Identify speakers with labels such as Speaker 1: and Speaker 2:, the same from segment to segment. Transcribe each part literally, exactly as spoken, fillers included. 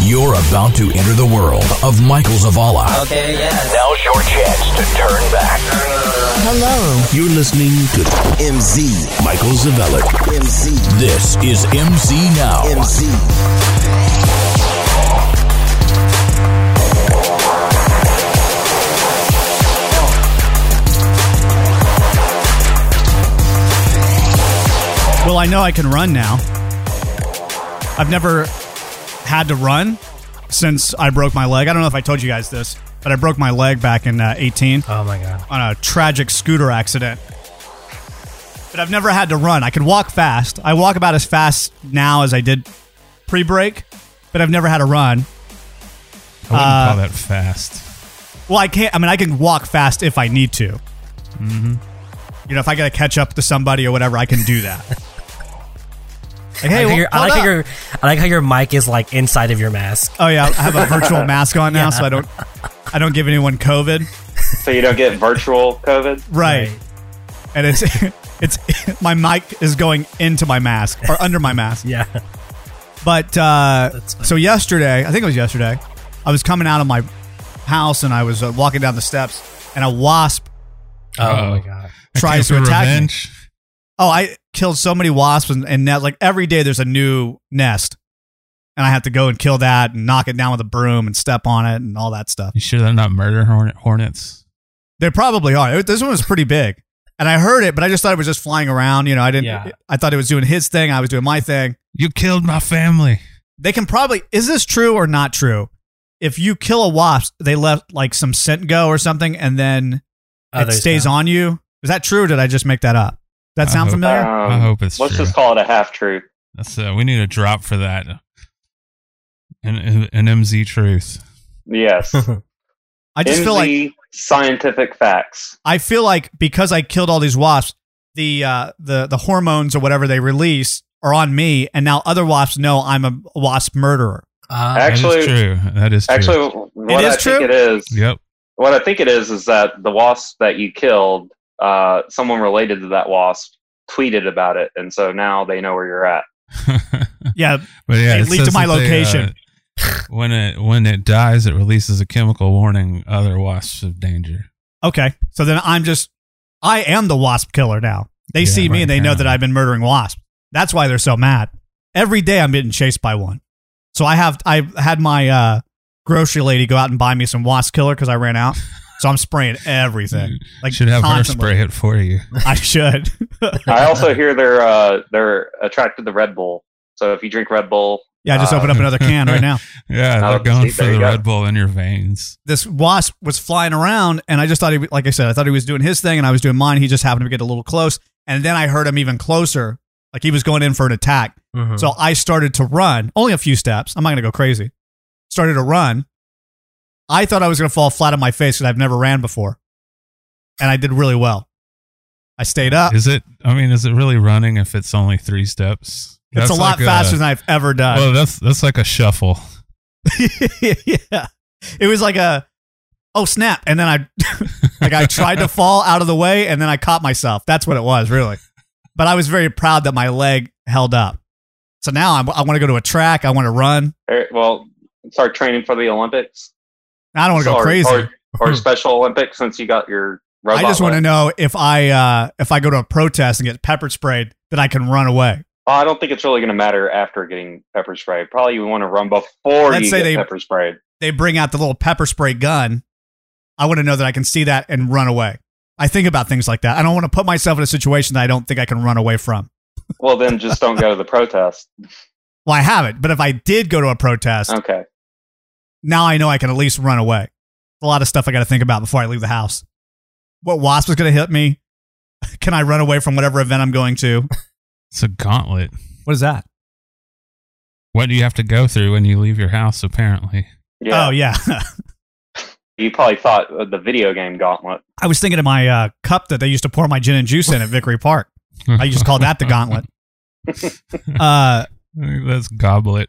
Speaker 1: You're about to enter the world of Michael Zavala.
Speaker 2: Okay, yes.
Speaker 1: Now's your chance to turn back.
Speaker 3: Hello.
Speaker 1: You're listening to
Speaker 3: M Z.
Speaker 1: Michael Zavala.
Speaker 3: M Z.
Speaker 1: This is M Z Now.
Speaker 3: M Z.
Speaker 4: Well, I know I can run now. I've never had to run since I broke my leg. I don't know if I told you guys this, but I broke my leg back in uh, eighteen.
Speaker 5: Oh my god!
Speaker 4: On a tragic scooter accident. But I've never had to run. I can walk fast. I walk about as fast now as I did pre-break, but I've never had to run.
Speaker 6: I wouldn't
Speaker 4: Uh,
Speaker 6: call that fast.
Speaker 4: Well, I can't. I mean, I can walk fast if I need to.
Speaker 6: Mm-hmm.
Speaker 4: You know, if I got to catch up to somebody or whatever, I can do that. Like, hey,
Speaker 5: I, like how
Speaker 4: well,
Speaker 5: your, I
Speaker 4: hold
Speaker 5: like how
Speaker 4: up.
Speaker 5: your I like how your mic is like inside of your mask.
Speaker 4: Oh yeah, I have a virtual mask on now,
Speaker 5: Yeah.
Speaker 4: so I don't, I don't give anyone COVID.
Speaker 7: So you don't get virtual COVID?
Speaker 4: Right. And it's, it's my mic is going into my mask or under my mask.
Speaker 5: Yeah.
Speaker 4: But uh, so yesterday, I think it was yesterday, I was coming out of my house and I was uh, walking down the steps, and a wasp
Speaker 5: Oh
Speaker 6: Uh-oh.
Speaker 5: my god!
Speaker 4: tries to
Speaker 6: For
Speaker 4: attack me.
Speaker 6: revenge?
Speaker 4: Oh, I killed so many wasps and, and net, like every day there's a new nest, and I have to go and kill that and knock it down with a broom and step on it and all that stuff.
Speaker 6: You sure they're not murder hornet hornets?
Speaker 4: They probably are. It- This one was pretty big, and I heard it, but I just thought it was just flying around. You know, I didn't.
Speaker 5: Yeah.
Speaker 4: I thought it was doing his thing. I was doing my thing.
Speaker 6: You killed my family.
Speaker 4: They can probably. Is this true or not true? If you kill a wasp, they let like some scent go or something, and then it
Speaker 5: Others
Speaker 4: stays
Speaker 5: don't.
Speaker 4: on you. Is that true? Or did I just make that up? Does that
Speaker 6: I
Speaker 4: sound
Speaker 6: hope-
Speaker 4: familiar?
Speaker 7: Um,
Speaker 6: I hope it's
Speaker 7: Let's
Speaker 6: true.
Speaker 7: just call it a half truth.
Speaker 6: That's uh, we need a drop for that. An, an, an M Z truth.
Speaker 7: Yes.
Speaker 4: I just
Speaker 7: M Z
Speaker 4: feel like
Speaker 7: scientific facts.
Speaker 4: I feel like because I killed all these wasps, the uh, the the hormones or whatever they release are on me, and now other wasps know I'm a wasp murderer.
Speaker 5: Uh,
Speaker 7: Actually-
Speaker 6: that is true. That is true.
Speaker 7: Actually, what
Speaker 4: is
Speaker 7: I
Speaker 4: true?
Speaker 7: think it is,
Speaker 6: Yep.
Speaker 7: what I think it is, is that the wasp that you killed, uh, someone related to that wasp tweeted about it, and so now they know where you're at.
Speaker 4: Yeah,
Speaker 6: But yeah,
Speaker 4: It
Speaker 6: it
Speaker 4: leaked
Speaker 6: says
Speaker 4: to my
Speaker 6: that they,
Speaker 4: location.
Speaker 6: uh, when it when it dies, it releases a chemical warning other wasps of danger.
Speaker 4: okay. So then I'm just I am the wasp killer now. They
Speaker 6: Yeah,
Speaker 4: see me
Speaker 6: right
Speaker 4: and they know
Speaker 6: now.
Speaker 4: that I've been murdering wasps. That's why they're so mad. Every day I'm getting chased by one. So I have I had my uh, grocery lady go out and buy me some wasp killer because I ran out. So I'm spraying everything. Like
Speaker 6: Should have
Speaker 4: constantly.
Speaker 6: her spray it for you.
Speaker 4: I should.
Speaker 7: I also hear they're uh, they're attracted to Red Bull. So if you drink Red Bull,
Speaker 4: Yeah, I just
Speaker 7: uh,
Speaker 4: open up another can right now.
Speaker 6: Yeah,
Speaker 7: Oh,
Speaker 6: they're going
Speaker 7: see,
Speaker 6: for
Speaker 7: there
Speaker 6: the
Speaker 7: you go.
Speaker 6: Red Bull in your veins.
Speaker 4: This wasp was flying around, and I just thought he, like I said, I thought he was doing his thing, and I was doing mine. He just happened to get a little close, and then I heard him even closer, like he was going in for an attack.
Speaker 5: mhm.
Speaker 4: So I started to run, only a few steps. I'm not going to go crazy. Started to run. I thought I was going to fall flat on my face because I've never ran before, and I did really well. I stayed up.
Speaker 6: Is it? I mean, is it really running if it's only three steps?
Speaker 4: It's a lot faster than I've ever done.
Speaker 6: Well, that's that's like a shuffle.
Speaker 4: Yeah, it was like a oh snap, and then I like I tried to fall out of the way, and then I caught myself. That's what it was, really. But I was very proud that my leg held up. So now I'm, I want to go to a track. I want to run.
Speaker 7: er, well, start training for the Olympics.
Speaker 4: I don't want to go
Speaker 7: Or-
Speaker 4: crazy.
Speaker 7: Or, or Special Olympics since you got your
Speaker 4: I
Speaker 7: robot
Speaker 4: just want to
Speaker 7: leg.
Speaker 4: know if I uh, if I go to a protest and get pepper sprayed, that I can run away.
Speaker 7: Oh, I don't think it's really going to matter after getting pepper sprayed. Probably you want to run before
Speaker 4: Let's
Speaker 7: you
Speaker 4: say
Speaker 7: get
Speaker 4: they-
Speaker 7: pepper sprayed.
Speaker 4: They bring out the little pepper spray gun. I want to know that I can see that and run away. I think about things like that. I don't want to put myself in a situation that I don't think I can run away from.
Speaker 7: Well, then just don't go to the protest.
Speaker 4: Well, I haven't, but if I did go to a protest,
Speaker 7: Okay.
Speaker 4: now I know I can at least run away. A lot of stuff I got to think about before I leave the house. What wasp is going to hit me? Can I run away from whatever event I'm going to?
Speaker 6: It's a gauntlet.
Speaker 4: What is that?
Speaker 6: What do you have to go through when you leave your house? Apparently,
Speaker 7: Yeah.
Speaker 4: Oh, yeah.
Speaker 7: You probably thought of the video game Gauntlet.
Speaker 4: I was thinking of my uh, cup that they used to pour my gin and juice in at Vickery Park. I used to call that the gauntlet. Uh,
Speaker 6: that's goblet.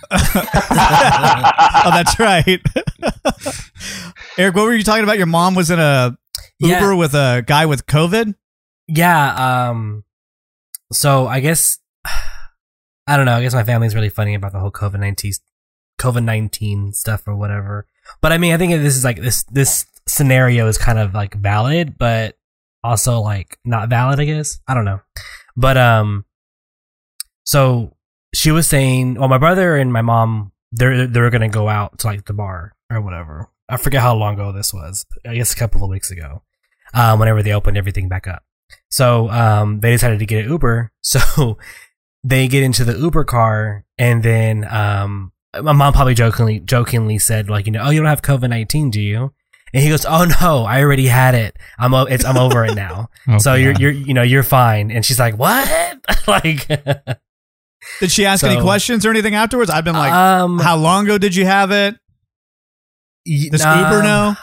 Speaker 4: oh, that's right. Eric, what were you talking about? Your mom was in a Uber
Speaker 5: Yeah.
Speaker 4: with a guy with COVID?
Speaker 5: Yeah. Um. So I guess I don't know. I guess my family's really funny about the whole COVID nineteen COVID nineteen stuff or whatever. But I mean, I think this is like this this scenario is kind of like valid, but also like not valid, I guess. I don't know. But um, so she was saying, well, my brother and my mom, they're they're gonna go out to like the bar or whatever. I forget how long ago this was. I guess a couple of weeks ago, um, whenever they opened everything back up. So um, they decided to get an Uber. So they get into the Uber car, and then um, my mom probably jokingly jokingly said, like, you know, oh, you don't have COVID nineteen, do you? And he goes, oh no, I already had it. I'm o- it's I'm over it now.
Speaker 6: Oh,
Speaker 5: so
Speaker 6: God.
Speaker 5: you're you're you know you're fine. And she's like, what? Like,
Speaker 4: Did she ask
Speaker 5: So-
Speaker 4: any questions or anything afterwards? I've been like,
Speaker 5: um,
Speaker 4: how long ago did you have it?
Speaker 5: y-
Speaker 4: Does
Speaker 5: um,
Speaker 4: Uber know?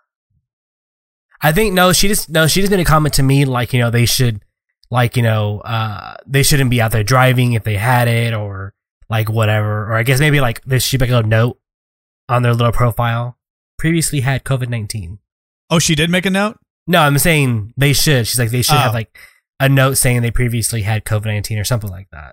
Speaker 5: I think no, she just no, she just made a comment to me like, you know, they should like, you know, uh they shouldn't be out there driving if they had it, or like whatever. Or I guess maybe like they should make a note on their little profile. Previously had COVID nineteen.
Speaker 4: Oh, she did make a note?
Speaker 5: No, I'm saying they should. She's like they should
Speaker 4: Oh.
Speaker 5: have like a note saying they previously had COVID nineteen or something like that.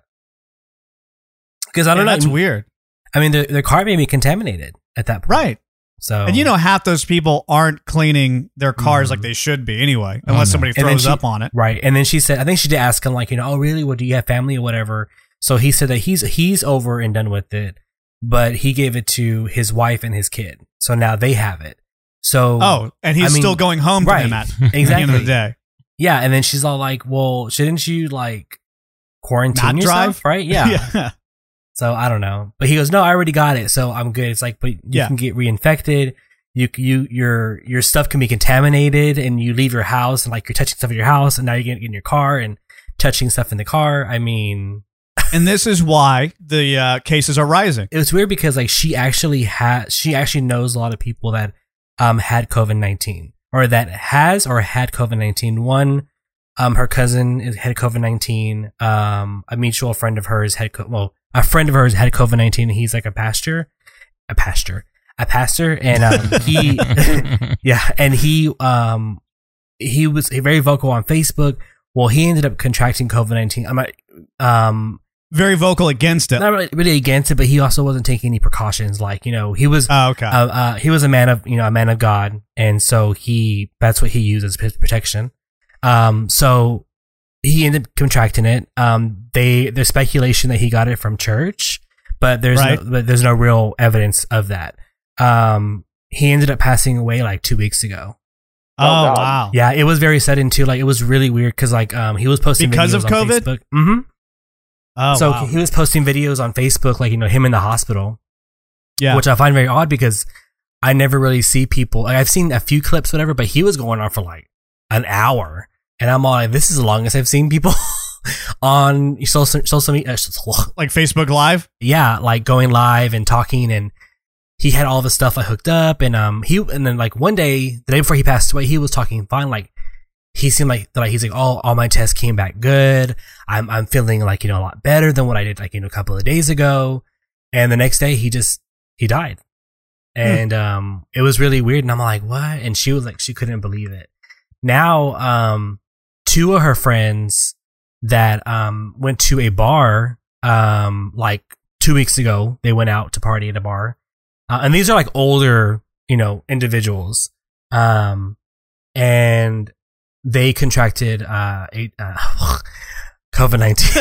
Speaker 5: Because I don't
Speaker 4: Yeah,
Speaker 5: know.
Speaker 4: that's weird.
Speaker 5: I mean, their their car may be contaminated at that point.
Speaker 4: Right.
Speaker 5: So
Speaker 4: And you know, half those people aren't cleaning their cars
Speaker 5: Mhm.
Speaker 4: like they should be anyway,
Speaker 6: Oh,
Speaker 4: unless
Speaker 6: no.
Speaker 4: somebody
Speaker 5: And then
Speaker 4: throws
Speaker 5: she-
Speaker 4: up on it.
Speaker 5: right? And then she said, I think she did ask him like, you know, oh really? Well, do you have family or whatever? So he said that he's he's over and done with it, but he gave it to his wife and his kid. So now they have it. So
Speaker 4: Oh, and he's
Speaker 5: I mean,
Speaker 4: still going home to
Speaker 5: right.
Speaker 4: them at, at the end of
Speaker 5: Exactly.
Speaker 4: the day.
Speaker 5: yeah. And then she's all like, well, shouldn't you like quarantine
Speaker 4: Not
Speaker 5: yourself?
Speaker 4: drive?
Speaker 5: Right? Yeah.
Speaker 4: yeah.
Speaker 5: So I don't know, but he goes, no, I already got it, so I'm good. It's like, but you
Speaker 4: Yeah.
Speaker 5: can get reinfected. You you your your stuff can be contaminated, and you leave your house, and like you're touching stuff in your house, and now you're getting in your car and touching stuff in the car. I mean,
Speaker 4: And this is why the uh, cases are rising.
Speaker 5: it was weird because like she actually had she actually knows a lot of people that um had COVID nineteen, or that has or had COVID nineteen. One, um, her cousin is- had COVID nineteen. Um, a mutual friend of hers had co- well, a friend of hers had COVID nineteen. And he's like a pastor, a pastor, a pastor, and um, he, yeah, and he um he was very vocal on Facebook. Well, he ended up contracting COVID nineteen. I'm not, um.
Speaker 4: Very vocal against it.
Speaker 5: Not really, really against it, but he also wasn't taking any precautions. Like, you know, he was,
Speaker 4: Oh, okay.
Speaker 5: uh, uh, he was a man of, you know, a man of God, and so he, that's what he used as his protection. Um, so he ended up contracting it. Um, they, there's speculation that he got it from church, but there's
Speaker 4: Right.
Speaker 5: no, but there's no real evidence of that. Um, he ended up passing away like two weeks ago.
Speaker 4: oh,
Speaker 7: Oh, God.
Speaker 4: wow.
Speaker 5: Yeah, it was very sudden too. Like, it was really weird because like, um, he was posting
Speaker 4: Because
Speaker 5: videos
Speaker 4: of
Speaker 5: on
Speaker 4: COVID?
Speaker 5: Facebook. Mm-hmm.
Speaker 4: Oh,
Speaker 5: so
Speaker 4: wow.
Speaker 5: he was posting videos on Facebook, like, you know, him in the hospital.
Speaker 4: yeah.
Speaker 5: Which I find very odd because I never really see people. Like, I've seen a few clips, whatever, but he was going on for like an hour, and I'm all like, "This is the longest I've seen people on social social media." uh,
Speaker 4: like Facebook Live?
Speaker 5: Yeah, like going live and talking, and he had all the stuff I hooked up, and um, he and then like one day, the day before he passed away, he was talking fine, like. He seemed like like he's like, oh, all my tests came back good. I'm I'm feeling like, you know, a lot better than what I did like, you know, a couple of days ago. And the next day he just he died. And um it was really weird, and I'm like, what? And she was like, she couldn't believe it. Now, um two of her friends that um went to a bar um like two weeks ago, they went out to party at a bar. Uh, and these are like older, you know, individuals. Um and they contracted uh, eight, uh COVID nineteen.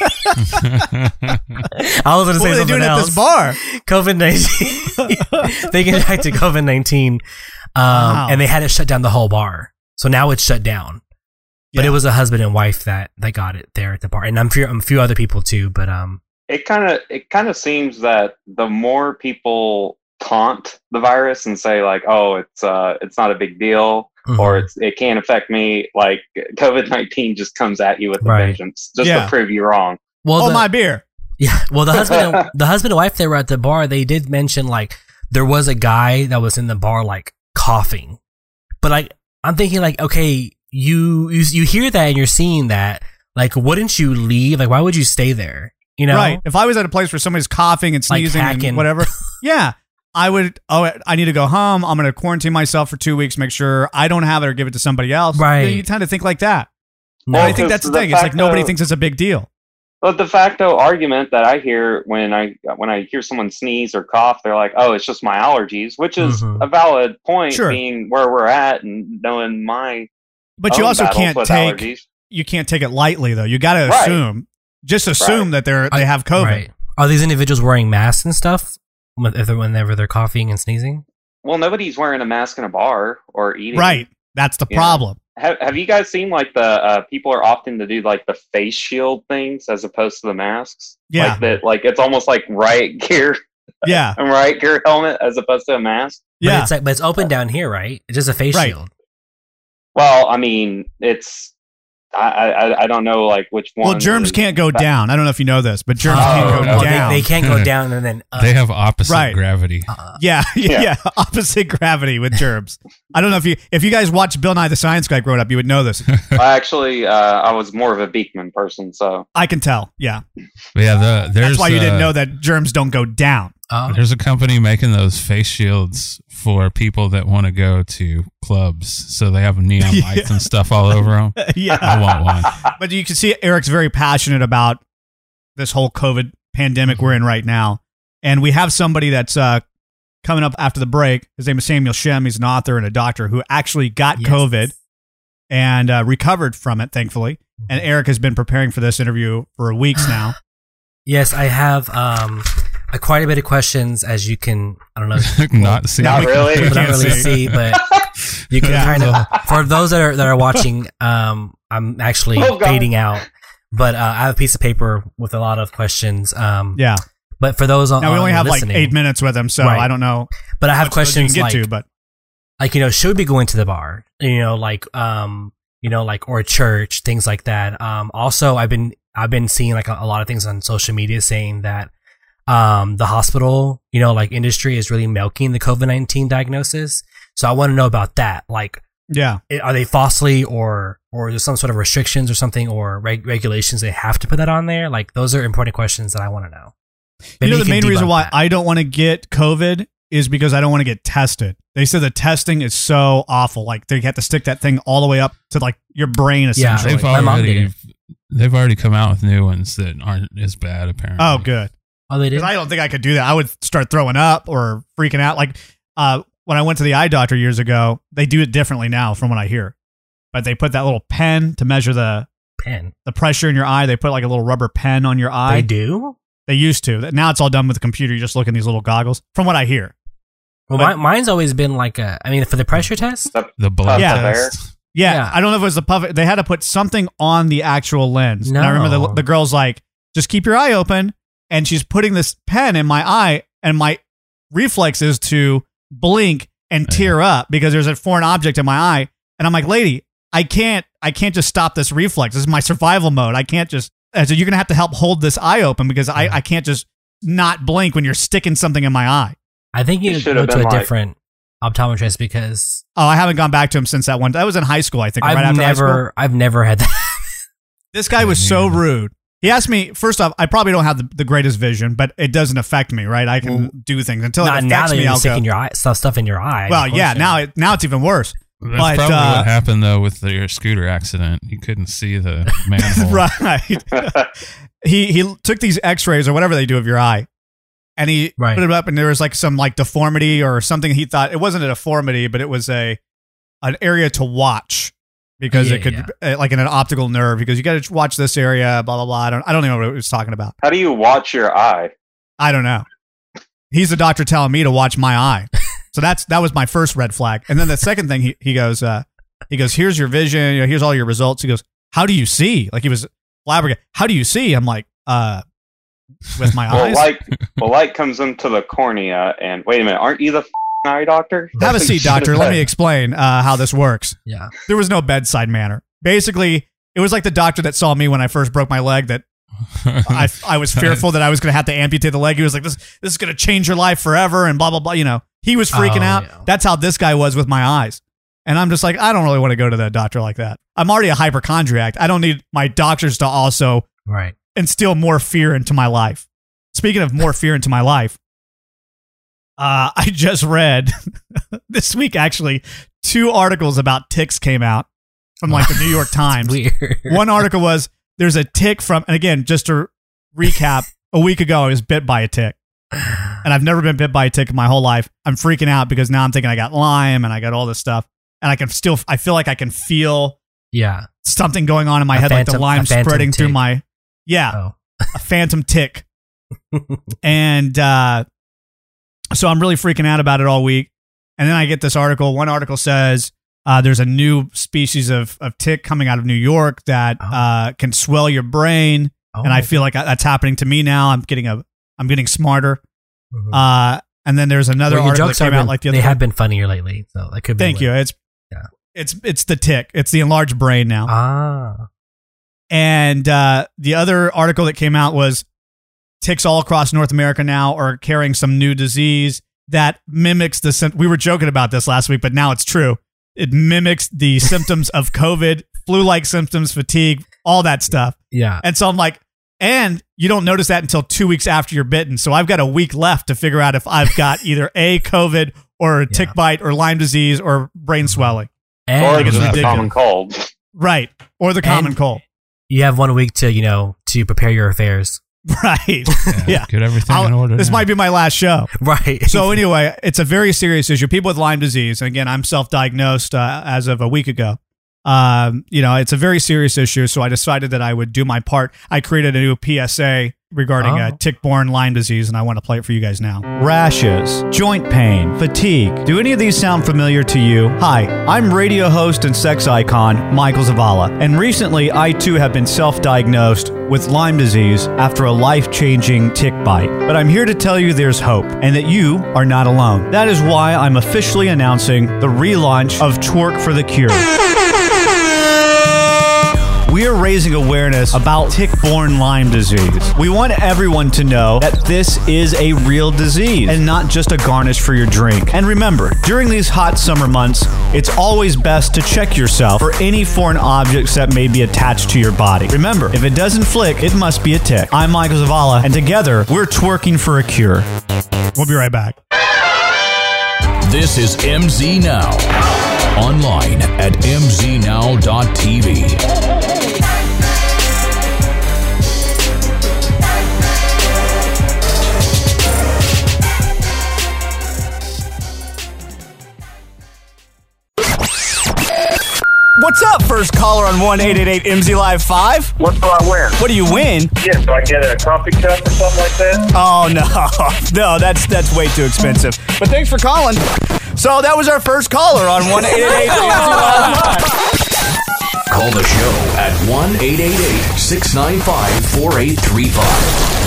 Speaker 5: I was going to say
Speaker 4: What are they
Speaker 5: something
Speaker 4: doing at
Speaker 5: else.
Speaker 4: this bar?
Speaker 5: COVID nineteen. They contracted COVID nineteen, um,
Speaker 4: Wow.
Speaker 5: and they had it shut down the whole bar. So now it's shut down. But
Speaker 4: Yeah.
Speaker 5: it was a husband and wife that, that got it there at the bar, and I'm sure a few other people too. But um,
Speaker 7: It kind of it kind of seems that the more people taunt the virus and say like, "Oh, it's uh, it's not a big deal,"
Speaker 5: mhm.
Speaker 7: or it's it can't affect me, like COVID nineteen just comes at you with a
Speaker 5: Right.
Speaker 7: vengeance just
Speaker 4: Yeah.
Speaker 7: to prove you wrong.
Speaker 5: well,
Speaker 4: Oh,
Speaker 5: the,
Speaker 4: my beer.
Speaker 5: yeah, well, the husband, and, the husband and wife they were at the bar. They did mention like there was a guy that was in the bar like coughing, but like I'm thinking like, okay, you you you hear that and you're seeing that, like, wouldn't you leave? Like, why would you stay there? You know,
Speaker 4: Right. If I was at a place where somebody's coughing and
Speaker 5: Like
Speaker 4: sneezing
Speaker 5: hacking.
Speaker 4: and whatever, yeah, I would, oh, I need to go home. I'm going to quarantine myself for two weeks, make sure I don't have it or give it to somebody else.
Speaker 5: Right.
Speaker 4: You, you tend to think like that.
Speaker 5: No.
Speaker 4: And I think that's the
Speaker 7: the
Speaker 4: thing. It's like
Speaker 7: fact
Speaker 4: nobody
Speaker 7: of-
Speaker 4: thinks it's a big deal.
Speaker 7: But the de facto argument that I hear when I when I hear someone sneeze or cough, they're like, "Oh, it's just my allergies," which is
Speaker 5: Mhm.
Speaker 7: a valid point,
Speaker 4: Sure.
Speaker 7: being where we're at and knowing my.
Speaker 4: But you
Speaker 7: own
Speaker 4: also
Speaker 7: battles
Speaker 4: can't
Speaker 7: with
Speaker 4: take
Speaker 7: allergies.
Speaker 4: you can't take it lightly though. You got to
Speaker 7: Right.
Speaker 4: assume, just assume
Speaker 7: Right.
Speaker 4: that they're they have COVID.
Speaker 5: Right. Are these individuals wearing masks and stuff when- if they're- whenever they're coughing and sneezing?
Speaker 7: Well, nobody's wearing a mask in a bar or eating.
Speaker 4: Right. That's the
Speaker 7: Yeah.
Speaker 4: problem.
Speaker 7: Have, have you guys seen like the uh, people are opting to do like the face shield things as opposed to the masks?
Speaker 4: Yeah.
Speaker 7: Like that, like it's almost like riot gear,
Speaker 4: Yeah.
Speaker 7: a riot gear helmet as opposed to a mask.
Speaker 5: But
Speaker 4: Yeah.
Speaker 5: it's like, but it's open down here, right? It's just a face
Speaker 4: Right.
Speaker 5: shield.
Speaker 7: Well, I mean, it's I I, I don't know like which one.
Speaker 4: Well, germs
Speaker 7: is-
Speaker 4: can't go
Speaker 7: but-
Speaker 4: down. I don't know if you know this, but germs
Speaker 5: Oh,
Speaker 4: can't go
Speaker 5: no,
Speaker 4: down.
Speaker 5: They, they can't go down and then up.
Speaker 6: They have opposite
Speaker 4: Right.
Speaker 6: gravity.
Speaker 5: Uh,
Speaker 4: yeah, yeah,
Speaker 7: Yeah.
Speaker 4: opposite gravity with germs. I don't know if you if you guys watched Bill Nye the Science Guy growing up, you would know this.
Speaker 7: I actually, uh, I was more of a Beekman person, so
Speaker 4: I can tell. Yeah,
Speaker 6: But yeah, the, there's
Speaker 4: that's why you didn't
Speaker 6: uh,
Speaker 4: know that germs don't go down.
Speaker 5: oh.
Speaker 6: There's a company making those face shields for people that want to go to clubs, so they have neon
Speaker 4: Yeah.
Speaker 6: lights and stuff all over them. I
Speaker 4: yeah,
Speaker 6: want one.
Speaker 4: but you can see Eric's very passionate about this whole COVID pandemic we're in right now, and we have somebody that's uh, coming up after the break. His name is Samuel Shem. He's an author and a doctor who actually got
Speaker 5: Yes.
Speaker 4: COVID and uh, recovered from it, thankfully. And Eric has been preparing for this interview for weeks now.
Speaker 5: Yes, I have um, a quite a bit of questions, as you can. I don't know.
Speaker 6: Not see.
Speaker 7: Not really.
Speaker 5: People don't
Speaker 4: can't
Speaker 5: really
Speaker 4: see.
Speaker 5: see, but you can
Speaker 4: Yeah.
Speaker 5: kind of. For those that are that are watching, um, I'm actually
Speaker 7: Oh, God.
Speaker 5: fading out, but uh, I have a piece of paper with a lot of questions. Um,
Speaker 4: Yeah.
Speaker 5: But for those on,
Speaker 4: Now we only
Speaker 5: on
Speaker 4: have like
Speaker 5: listening,
Speaker 4: eight minutes with him, so
Speaker 5: Right.
Speaker 4: I don't know.
Speaker 5: But I have
Speaker 4: what you
Speaker 5: questions
Speaker 4: can get
Speaker 5: like,
Speaker 4: to, but
Speaker 5: like you know, should we be going to the bar? You know, like um, you know, like or church, things like that. Um, also, I've been I've been seeing like a, a lot of things on social media saying that um, the hospital, you know, like industry is really milking the COVID nineteen diagnosis. So I want to know about that. Like,
Speaker 4: yeah.
Speaker 5: i- are they falsely or or there's some sort of restrictions or something or reg- regulations they have to put that on there? Like, those are important questions that I want to know.
Speaker 4: You
Speaker 5: Maybe
Speaker 4: know, the
Speaker 5: can
Speaker 4: main reason
Speaker 5: debunk
Speaker 4: why
Speaker 5: that.
Speaker 4: I don't want to get COVID is because I don't want to get tested. They said the testing is so awful. Like they have to stick that thing all the way up to like your brain,
Speaker 5: Yeah,
Speaker 4: essentially.
Speaker 6: They've
Speaker 5: My mom did
Speaker 6: already
Speaker 5: it.
Speaker 6: they've already come out with new ones that aren't as bad. Apparently.
Speaker 4: Oh, good.
Speaker 5: Oh, they did.
Speaker 4: Because I don't think I could do that. I would start throwing up or freaking out. Like uh, when I went to the eye doctor years ago, they do it differently now, from what I hear. But they put that little pen to measure the
Speaker 5: Pen.
Speaker 4: the pressure in your eye. They put like a little rubber pen on your eye.
Speaker 5: They do.
Speaker 4: They used to. Now it's all done with the computer. You just look in these little goggles, from what I hear.
Speaker 5: Well,
Speaker 4: But-
Speaker 5: my, mine's always been like a. I mean, for the pressure test.
Speaker 6: The blood
Speaker 4: Yeah.
Speaker 6: test.
Speaker 4: Yeah,
Speaker 5: Yeah.
Speaker 4: I don't know if it was the puff. They had to put something on the actual lens. And I remember the,
Speaker 5: No.
Speaker 4: the girl's like, just keep your eye open. And she's putting this pen in my eye, and my reflex is to blink and tear up because there's a foreign object in my eye. And I'm like, lady, I can't, I can't just stop this reflex. This is my survival mode. I can't just, and so you're going to have to help hold this eye open because I, I can't just not blink when you're sticking something in my eye.
Speaker 5: I think you
Speaker 7: It
Speaker 5: need to
Speaker 7: should
Speaker 5: go
Speaker 7: have
Speaker 5: to a
Speaker 7: been like-
Speaker 5: different optometrist because
Speaker 4: Oh, I haven't gone back to him since that one. That was in high school, I think. right
Speaker 5: I've
Speaker 4: after high school.
Speaker 5: never, I've never had that.
Speaker 4: This guy
Speaker 6: Yeah,
Speaker 4: was
Speaker 6: me
Speaker 4: so
Speaker 6: neither.
Speaker 4: rude. He asked me, first off, I probably don't have the, the greatest vision, but it doesn't affect me, right? I can
Speaker 5: Well,
Speaker 4: do things until it
Speaker 5: Not now
Speaker 4: affects
Speaker 5: that
Speaker 4: me.
Speaker 5: you're
Speaker 4: I'll
Speaker 5: sticking
Speaker 4: go.
Speaker 5: your eye, stuff, stuff in your eye.
Speaker 4: Well,
Speaker 5: of course
Speaker 4: yeah,
Speaker 5: you-
Speaker 4: now it, now it's even worse.
Speaker 6: That's
Speaker 4: But,
Speaker 6: probably
Speaker 4: uh,
Speaker 6: what happened though with the, your scooter accident. You couldn't see the manhole.
Speaker 4: Right. he he took these X-rays or whatever they do of your eye, and he
Speaker 5: Right.
Speaker 4: put it up, and there was like some like deformity or something. He thought it wasn't a deformity, but it was a an area to watch because
Speaker 5: Yeah,
Speaker 4: it could
Speaker 5: yeah.
Speaker 4: uh, like in an optical nerve because you got to watch this area. Blah blah blah. I don't I don't know what he was talking about.
Speaker 7: How do you watch your eye?
Speaker 4: I don't know. He's the doctor telling me to watch my eye. So that's that was my first red flag. And then the second thing he, he goes, uh, he goes, here's your vision, you know, here's all your results. He goes, how do you see? Like he was flabbergasted. How do you see? I'm like, uh, with my
Speaker 7: Well,
Speaker 4: eyes.
Speaker 7: light, well, light comes into the cornea, and wait a minute, aren't you the f- eye doctor?
Speaker 4: Have a
Speaker 7: That's what you
Speaker 4: seat, doctor.
Speaker 7: should've
Speaker 4: Let me
Speaker 7: said.
Speaker 4: explain uh, how this works.
Speaker 5: yeah.
Speaker 4: There was no bedside manner. Basically, it was like the doctor that saw me when I first broke my leg that I, I was fearful that I was going to have to amputate the leg. He was like, this, this is going to change your life forever and blah, blah, blah. You know, he was freaking
Speaker 5: Oh,
Speaker 4: out.
Speaker 5: yeah.
Speaker 4: That's how this guy was with my eyes. And I'm just like, I don't really want to go to that doctor like that. I'm already a hypochondriac. I don't need my doctors to also
Speaker 5: Right.
Speaker 4: instill more fear into my life. Speaking of more fear into my life, uh, I just read this week, actually, two articles about ticks came out from like the New York Times.
Speaker 5: Weird.
Speaker 4: One article was there's a tick from, and again, just to recap. A week ago, I was bit by a tick. And I've never been bit by a tick in my whole life. I'm freaking out because now I'm thinking I got Lyme and I got all this stuff. And I can still, I feel like I can feel
Speaker 5: Yeah.
Speaker 4: something going on in my
Speaker 5: A
Speaker 4: head,
Speaker 5: phantom-
Speaker 4: like the Lyme
Speaker 5: a phantom
Speaker 4: spreading through
Speaker 5: tick.
Speaker 4: my, yeah,
Speaker 5: Oh.
Speaker 4: a phantom tick. And uh, so I'm really freaking out about it all week. And then I get this article. One article says uh, there's a new species of, of tick coming out of New York that
Speaker 5: Oh.
Speaker 4: uh, can swell your brain.
Speaker 5: Oh.
Speaker 4: And I feel like that's happening to me now. I'm getting a, I'm getting smarter.
Speaker 5: Mhm.
Speaker 4: Uh, and then there's another
Speaker 5: Well, your
Speaker 4: article that
Speaker 5: jokes
Speaker 4: came
Speaker 5: have
Speaker 4: out
Speaker 5: been-
Speaker 4: like the other
Speaker 5: They
Speaker 4: day.
Speaker 5: have been funnier lately, so that could be.
Speaker 4: Thank
Speaker 5: what-
Speaker 4: you. It's
Speaker 5: Yeah.
Speaker 4: it's it's the tick. It's the enlarged brain now.
Speaker 5: Ah.
Speaker 4: And uh, the other article that came out was ticks all across North America now are carrying some new disease that mimics the. Sim- we were joking about this last week, but now it's true. It mimics the symptoms of COVID, flu-like symptoms, fatigue, all that stuff.
Speaker 5: Yeah.
Speaker 4: And so I'm like, and you don't notice that until two weeks after you're bitten. So I've got a week left to figure out if I've got either a COVID or a tick
Speaker 5: Yeah.
Speaker 4: bite or Lyme disease or brain swelling.
Speaker 5: And
Speaker 7: Or
Speaker 4: it's
Speaker 7: just a
Speaker 4: ridiculous.
Speaker 7: common cold.
Speaker 4: Right. Or the common
Speaker 5: And-
Speaker 4: cold.
Speaker 5: you have one week to, you know, to prepare your affairs.
Speaker 4: Right.
Speaker 6: Yeah,
Speaker 4: Yeah.
Speaker 6: Get everything
Speaker 4: I'll-
Speaker 6: in order.
Speaker 4: this
Speaker 6: now.
Speaker 4: might be my last show.
Speaker 5: Right.
Speaker 4: So anyway, it's a very serious issue. People with Lyme disease, and again, I'm self-diagnosed uh, as of a week ago. Um, you know, it's a very serious issue. So I decided that I would do my part. I created a new P S A regarding
Speaker 5: Oh.
Speaker 4: uh, tick-borne Lyme disease, and I want to play it for you guys now. Rashes, joint pain, fatigue. Do any of these sound familiar to you? Hi, I'm radio host and sex icon Michael Zavala, and recently I too have been self-diagnosed with Lyme disease after a life-changing tick bite. But I'm here to tell you there's hope, and that you are not alone. That is why I'm officially announcing the relaunch of Twerk for the Cure. We are raising awareness about tick-borne Lyme disease. We want everyone to know that this is a real disease and not just a garnish for your drink. And remember, during these hot summer months, it's always best to check yourself for any foreign objects that may be attached to your body. Remember, if it doesn't flick, it must be a tick. I'm Michael Zavala, and together, we're twerking for a cure. We'll be right back.
Speaker 1: This is M Z Now. Online at m z now dot t v.
Speaker 2: What's up, first caller on one eight eight eight M Z Live five?
Speaker 8: What do I win?
Speaker 2: What do you win?
Speaker 8: Yeah, so I get a coffee cup or something like that?
Speaker 2: Oh no, no, that's that's way too expensive. But thanks for calling. So that was our first caller on one eight eight eight M Z Live five.
Speaker 1: Call the show at one eight eight eight, six nine five, four eight three five.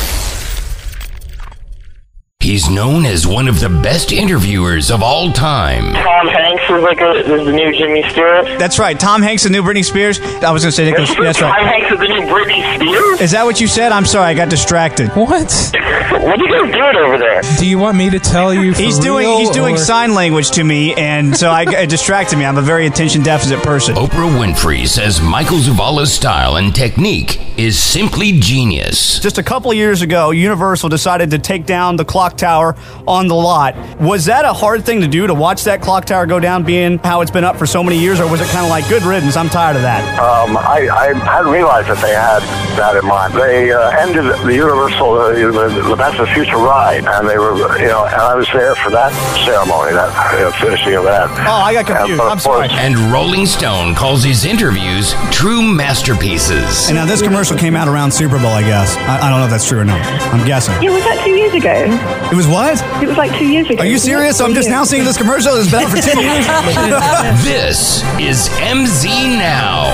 Speaker 9: He's known as one of the best interviewers of all time.
Speaker 8: Tom Hanks is like a, is the new Jimmy Stewart.
Speaker 2: That's right. Tom Hanks, the new Britney Spears. I was gonna say Nicholas. That's
Speaker 8: Tom
Speaker 2: right.
Speaker 8: Hanks is the new Britney Spears?
Speaker 2: Is that what you said? I'm sorry, I got distracted.
Speaker 10: What?
Speaker 8: What are you guys doing over there?
Speaker 10: Do you want me to tell you? For
Speaker 2: He's doing
Speaker 10: real,
Speaker 2: he's doing
Speaker 10: or-
Speaker 2: sign language to me, and so I it distracted me. I'm a very attention deficit person.
Speaker 9: Oprah Winfrey says Michael Zavala's style and technique is simply genius.
Speaker 2: Just a couple of years ago, Universal decided to take down the clock tower on the lot. Was that a hard thing to do, to watch that clock tower go down, being how it's been up for so many years, or was it kind of like, good riddance, I'm tired of that?
Speaker 8: Um, I, I hadn't realized that they had that in mind. They uh, ended the Universal, uh, the, the Back to the Future ride, and they were, you know, and I was there for that ceremony, that you know, finishing of that.
Speaker 2: Oh, I got confused.
Speaker 8: And,
Speaker 2: I'm sorry.
Speaker 9: And Rolling Stone calls his interviews true masterpieces.
Speaker 2: And now this commercial came out around Super Bowl, I guess. I, I don't know if that's true or not. I'm guessing.
Speaker 11: It was that two years ago.
Speaker 2: It was what?
Speaker 11: It was like two years ago.
Speaker 2: Are you serious? I'm just now seeing this commercial. It's been out for ten years.
Speaker 9: This is M Z Now.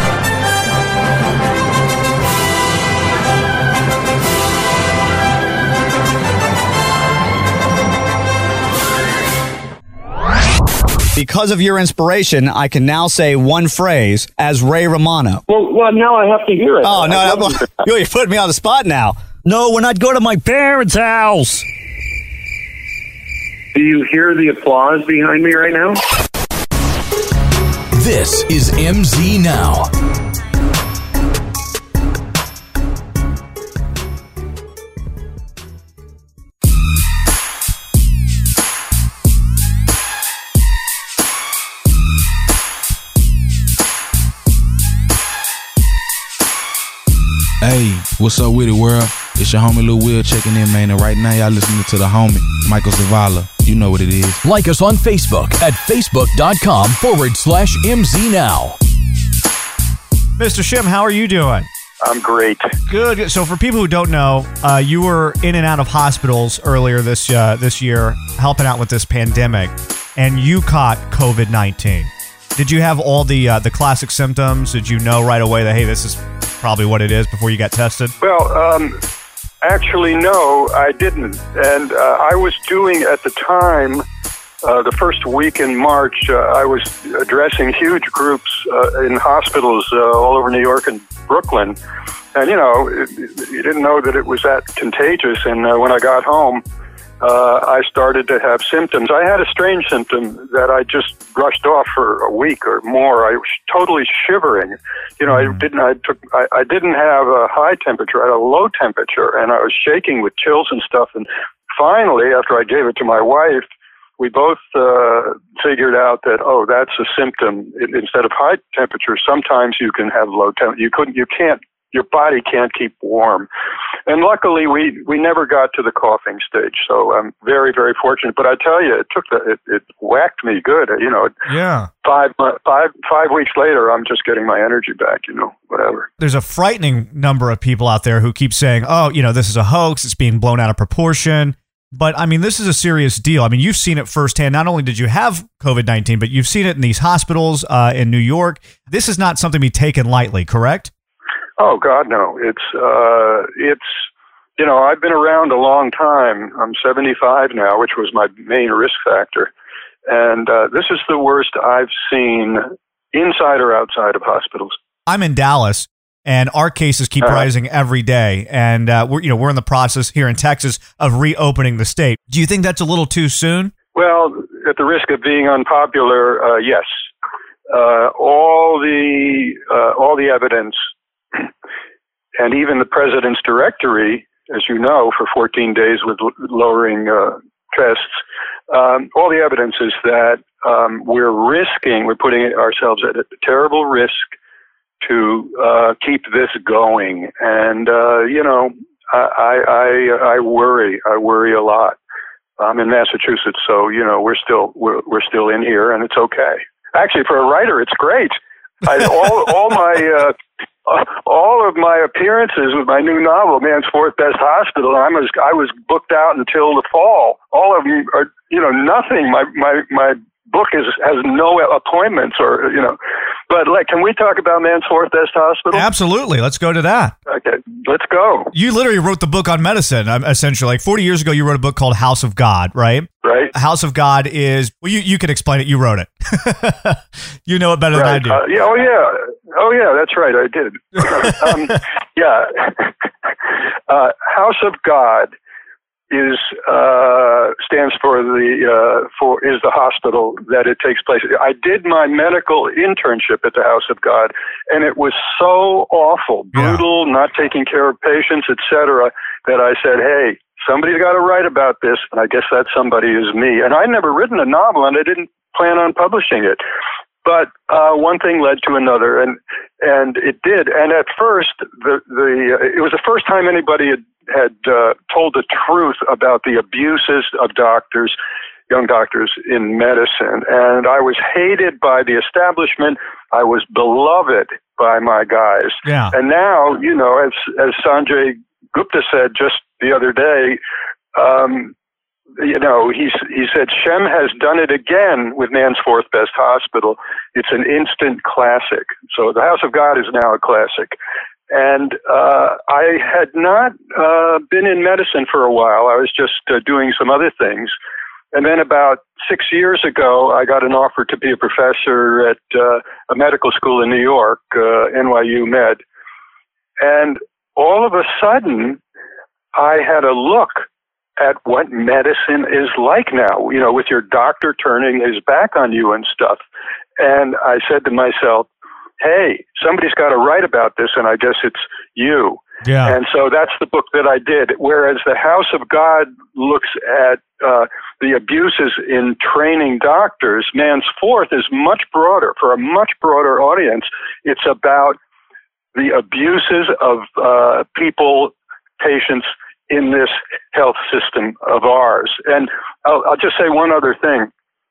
Speaker 2: Because of your inspiration, I can now say one phrase as Ray Romano.
Speaker 8: Well, well, now I have to hear it.
Speaker 2: Oh, no, no, no. You're putting me on the spot now. No, when I'd go to my parents' house.
Speaker 8: Do you hear the applause behind me right now?
Speaker 1: This is M Z Now.
Speaker 10: Hey, What's up with it, world? It's your homie Lil Will checking in, man. And right now, y'all listening to the homie, Michael Zavala. You know what it is.
Speaker 1: Like us on Facebook at facebook.com forward slash MZ Now.
Speaker 4: Mister Shim, how are you doing?
Speaker 8: I'm great.
Speaker 4: Good. So for people who don't know, uh, you were in and out of hospitals earlier this uh, this year, helping out with this pandemic, and you caught COVID nineteen. Did you have all the uh, the classic symptoms? Did you know right away that, hey, this is probably what it is before you got tested?
Speaker 8: Well, um, actually, no, I didn't. And uh, I was doing at the time, uh, the first week in March, uh, I was addressing huge groups uh, in hospitals uh, all over New York and Brooklyn. And, you know, it, you didn't know that it was that contagious. And uh, when I got home, uh, I started to have symptoms. I had a strange symptom that I just brushed off for a week or more. I was totally shivering. You know, mm. I didn't. I took. I, I didn't have a high temperature. I had a low temperature, and I was shaking with chills and stuff. And finally, after I gave it to my wife, we both uh, figured out that, oh, that's a symptom. It, instead of high temperature, sometimes you can have low temperature. You couldn't. You can't. Your body can't keep warm. And luckily, we, we never got to the coughing stage. So I'm very, very fortunate. But I tell you, it took the, it, it whacked me good. You know,
Speaker 4: yeah.
Speaker 8: Five, five, five weeks later, I'm just getting my energy back, you know, whatever.
Speaker 4: There's a frightening number of people out there who keep saying, oh, you know, this is a hoax. It's being blown out of proportion. But I mean, this is a serious deal. I mean, you've seen it firsthand. Not only did you have COVID nineteen, but you've seen it in these hospitals uh, in New York. This is not something to be taken lightly, correct?
Speaker 8: Oh, God, no. It's, uh, it's, you know, I've been around a long time. I'm seventy-five now, which was my main risk factor. And uh, this is the worst I've seen inside or outside of hospitals.
Speaker 4: I'm in Dallas, and our cases keep uh-huh. rising every day. And uh, we're, you know, we're in the process here in Texas of reopening the state. Do you think that's a little too soon?
Speaker 8: Well, at the risk of being unpopular, uh, yes. Uh, all the uh, all the evidence, and even the president's directory, as you know, for fourteen days with l- lowering uh, tests, um, all the evidence is that um, we're risking, we're putting ourselves at a terrible risk to uh, keep this going. And, uh, you know, I, I, I worry, I worry a lot. I'm in Massachusetts, so, you know, we're still, we're, we're still in here, and it's okay. Actually, for a writer, it's great. I, all, all my, uh, all of my appearances with my new novel, Man's Fourth Best Hospital, I was, I was booked out until the fall. All of them are, you know, nothing. My, my, my book is, has no appointments or, you know, but like, can we talk about Man's Fourth Best Hospital?
Speaker 4: Absolutely. Let's go to that.
Speaker 8: Okay, let's go.
Speaker 4: You literally wrote the book on medicine, essentially. Like forty years ago, you wrote a book called House of God, right?
Speaker 8: Right.
Speaker 4: House of God is, well, you, you can explain it. You wrote it. You know it better
Speaker 8: right.
Speaker 4: than I do.
Speaker 8: Uh, yeah, oh, yeah. Oh, yeah, that's right. I did. um, yeah. uh, House of God is uh, stands for the uh, for is the hospital that it takes place. I did my medical internship at the House of God, and it was so awful, brutal, yeah. not taking care of patients, et cetera, that I said, "Hey, somebody's got to write about this," and I guess that somebody is me. And I'd never written a novel, and I didn't plan on publishing it. But uh, one thing led to another, and and it did. And at first, the the uh, it was the first time anybody had had uh, told the truth about the abuses of doctors, young doctors in medicine. And I was hated by the establishment. I was beloved by my guys.
Speaker 4: Yeah.
Speaker 8: And now, you know, as as Sanjay Gupta said just the other day, um, you know, he he said, Shem has done it again with Man's Fourth Best Hospital. It's an instant classic. So the House of God is now a classic. And uh, I had not uh, been in medicine for a while. I was just uh, doing some other things. And then about six years ago, I got an offer to be a professor at uh, a medical school in New York, uh, N Y U Med. And all of a sudden, I had a look at what medicine is like now, you know, with your doctor turning his back on you and stuff. And I said to myself, hey, somebody's got to write about this, and I guess it's you.
Speaker 4: Yeah.
Speaker 8: And so that's the book that I did. Whereas the House of God looks at uh, the abuses in training doctors, Man's Fourth is much broader, for a much broader audience. It's about
Speaker 12: the abuses of uh, people, patients in this health system of ours. And I'll, I'll just say one other thing.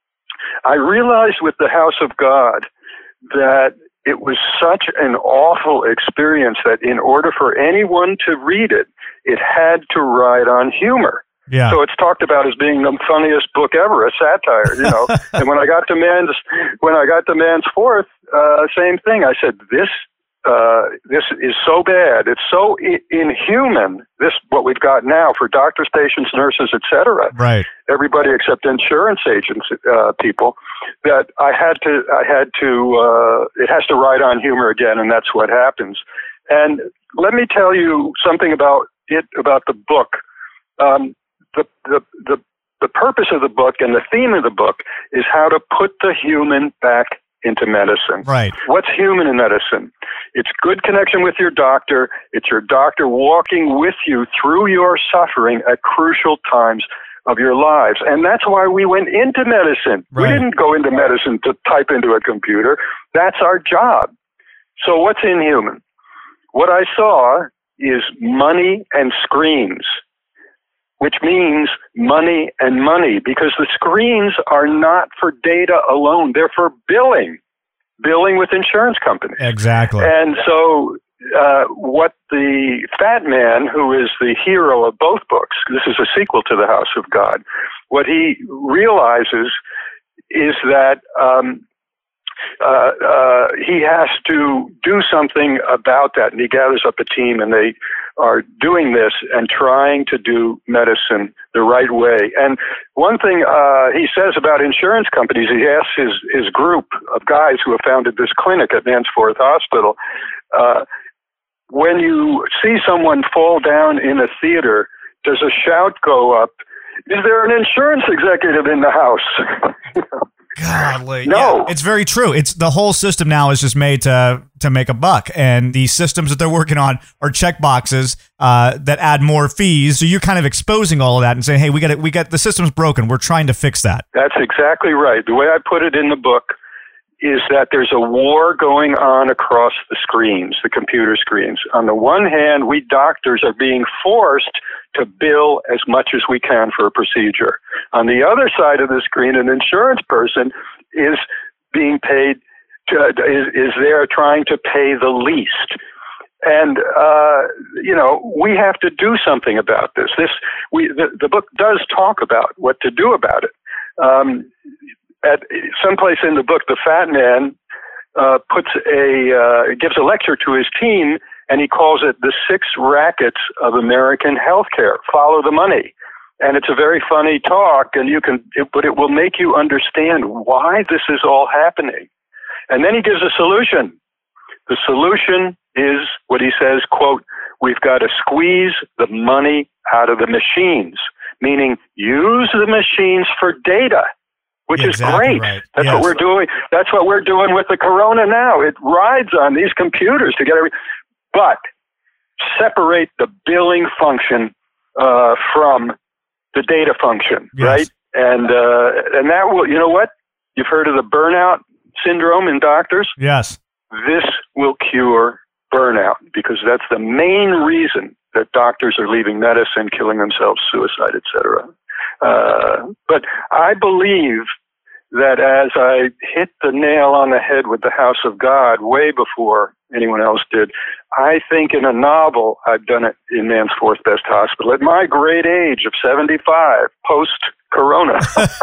Speaker 12: I realized with the House of God that it was such an awful experience that in order for anyone to read it, it had to ride on humor.
Speaker 4: Yeah.
Speaker 12: So it's talked about as being the funniest book ever, a satire, you know. And when I got to Man's, when I got to Man's Fourth, uh, same thing. I said, this, uh, this is so bad. It's so I- inhuman. This, what we've got now for doctors, patients, nurses, et cetera.
Speaker 4: Right.
Speaker 12: Everybody except insurance agents, uh, people, that I had to, I had to, uh, it has to ride on humor again, and that's what happens. And let me tell you something about it, about the book. Um, The, the the the purpose of the book and the theme of the book is how to put the human back into medicine.
Speaker 4: Right.
Speaker 12: What's human in medicine? It's good connection with your doctor. It's your doctor walking with you through your suffering at crucial times of your lives. And that's why we went into medicine.
Speaker 4: Right.
Speaker 12: We didn't go into medicine to type into a computer. That's our job. So what's inhuman? What I saw is money and screens, which means money and money, because the screens are not for data alone. They're for billing, billing with insurance companies.
Speaker 4: Exactly.
Speaker 12: And so uh, what the Fat Man, who is the hero of both books, this is a sequel to The House of God, what he realizes is that um, uh, uh, he has to do something about that. And he gathers up a team, and they are doing this and trying to do medicine the right way. And one thing uh, he says about insurance companies, he asks his, his group of guys who have founded this clinic at Man's Fourth Hospital, uh, when you see someone fall down in a theater, does a shout go up, is there an insurance executive in the house?
Speaker 4: Godly.
Speaker 12: No.
Speaker 4: Yeah, it's very true. It's the whole system now is just made to to make a buck, and the systems that they're working on are check boxes uh, that add more fees. So you're kind of exposing all of that and saying, "Hey, we got it. We got the system's broken. We're trying to fix that."
Speaker 12: That's exactly right. The way I put it in the book is that there's a war going on across the screens, the computer screens. On the one hand, we doctors are being forced to bill as much as we can for a procedure. On the other side of the screen, an insurance person is being paid, to, is, is there trying to pay the least. And, uh, you know, we have to do something about this. This, we, the, the book does talk about what to do about it. Um, at someplace in the book, the Fat Man uh, puts a, uh, gives a lecture to his team, and he calls it the six rackets of American healthcare. Follow the money. And it's a very funny talk, and you can, it, but it will make you understand why this is all happening. And then he gives a solution. The solution is what he says, quote, we've got to squeeze the money out of the machines, meaning use the machines for data, which
Speaker 4: Yeah,
Speaker 12: is
Speaker 4: exactly
Speaker 12: great.
Speaker 4: right.
Speaker 12: That's
Speaker 4: Yes.
Speaker 12: what we're doing. That's what we're doing with the corona now. It rides on these computers to get every, but separate the billing function uh, from the data function,
Speaker 4: Yes.
Speaker 12: right? And uh, and that will, you know what? You've heard of the burnout syndrome in doctors?
Speaker 4: Yes.
Speaker 12: This will cure burnout, because that's the main reason that doctors are leaving medicine, killing themselves, suicide, et cetera. Uh, but I believe that as I hit the nail on the head with the House of God way before anyone else did, I think in a novel, I've done it in Man's Fourth Best Hospital at my great age of seventy-five, post-corona.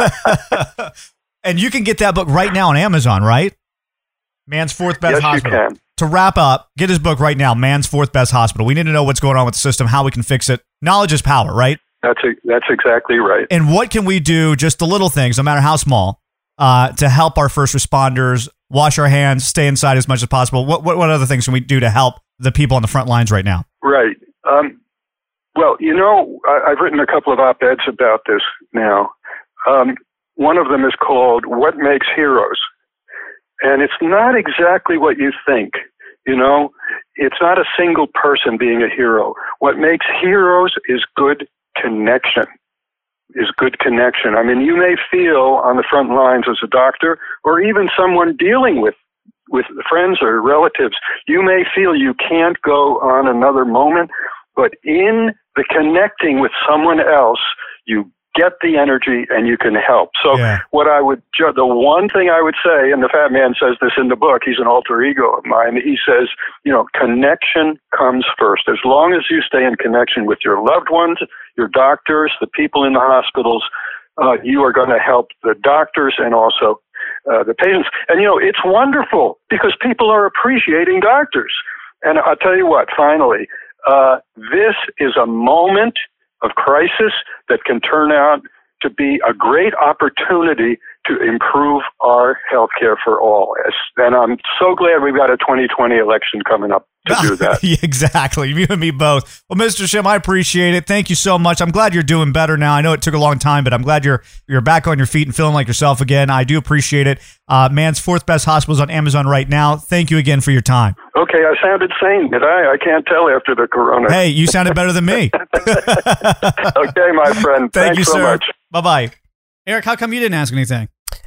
Speaker 4: And you can get that book right now on Amazon, right? Man's Fourth Best
Speaker 12: Yes, you
Speaker 4: Hospital.
Speaker 12: can.
Speaker 4: To wrap up, get his book right now, Man's Fourth Best Hospital. We need to know what's going on with the system, how we can fix it. Knowledge is power, right?
Speaker 12: That's a, that's exactly right.
Speaker 4: And what can we do, just the little things, no matter how small, uh, to help our first responders wash our hands, stay inside as much as possible? What, what what other things can we do to help the people on the front lines right now?
Speaker 12: Right. Um, well, you know, I, I've written a couple of op-eds about this now. Um, one of them is called What Makes Heroes? And it's not exactly what you think. You know, it's not a single person being a hero. What makes heroes is good connection, is good connection. I mean, you may feel on the front lines as a doctor or even someone dealing with with friends or relatives, you may feel you can't go on another moment, but in the connecting with someone else, you get the energy and you can help. So
Speaker 4: Yeah.
Speaker 12: what I would, ju- the one thing I would say, and the Fat Man says this in the book, he's an alter ego of mine, he says, you know, connection comes first. As long as you stay in connection with your loved ones, your doctors, the people in the hospitals, uh, you are going to help the doctors and also uh, the patients. And, you know, it's wonderful because people are appreciating doctors. And I'll tell you what, finally, uh, this is a moment of crisis that can turn out to be a great opportunity to improve our health care for all. And I'm so glad we've got a twenty twenty election coming up to do that.
Speaker 4: Yeah, exactly. You and me both. Well, Mister Shim, I appreciate it. Thank you so much. I'm glad you're doing better now. I know it took a long time, but I'm glad you're you're back on your feet and feeling like yourself again. I do appreciate it. Uh, Man's Fourth Best Hospitals on Amazon right now. Thank you again for your time.
Speaker 12: Okay, I sounded sane, did I? I can't tell after the corona.
Speaker 4: Hey, you sounded better than me.
Speaker 12: Okay, my friend.
Speaker 4: Thank
Speaker 12: Thanks
Speaker 4: you,
Speaker 12: so
Speaker 4: sir.
Speaker 12: much.
Speaker 4: Bye-bye. Eric, how come you didn't ask anything?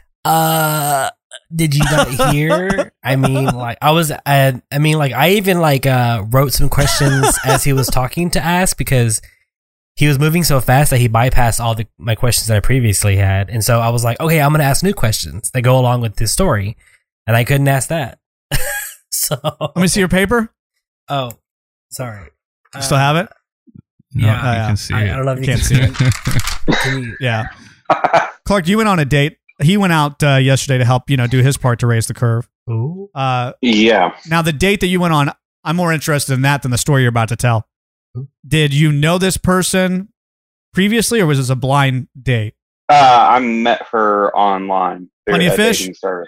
Speaker 5: Uh, did you not hear? I mean, like, I was, I, I mean, like, I even, like, uh, wrote some questions as he was talking to ask because he was moving so fast that he bypassed all the my questions that I previously had. And so I was like, okay, I'm going to ask new questions that go along with this story. And I couldn't ask that. So.
Speaker 4: Let me see your paper.
Speaker 5: Oh, sorry.
Speaker 4: You still have it?
Speaker 6: No,
Speaker 5: Yeah.
Speaker 6: you
Speaker 4: Uh,
Speaker 6: can see
Speaker 5: I,
Speaker 6: it.
Speaker 5: I don't know if you
Speaker 4: Can't
Speaker 5: can
Speaker 4: see
Speaker 5: see
Speaker 4: it.
Speaker 5: it. Can you-
Speaker 4: Yeah. Clark, you went on a date. He went out uh, yesterday to help, you know, do his part to raise the curve.
Speaker 5: Ooh.
Speaker 4: Uh,
Speaker 7: Yeah.
Speaker 4: now, the date that you went on, I'm more interested in that than the story you're about to tell. Did you know this person previously, or was this a blind date?
Speaker 7: Uh, I met her online through
Speaker 4: Plenty of
Speaker 7: a
Speaker 4: fish?
Speaker 7: dating service.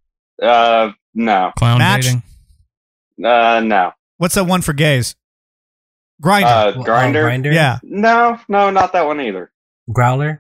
Speaker 7: Uh, no.
Speaker 6: Clown
Speaker 4: Match?
Speaker 6: dating.
Speaker 7: Uh, no.
Speaker 4: What's that one for gays? Grinder.
Speaker 7: Uh,
Speaker 5: Oh,
Speaker 7: Grinder?
Speaker 5: Grinder?
Speaker 4: yeah.
Speaker 7: No, no, not that one either.
Speaker 5: Growler?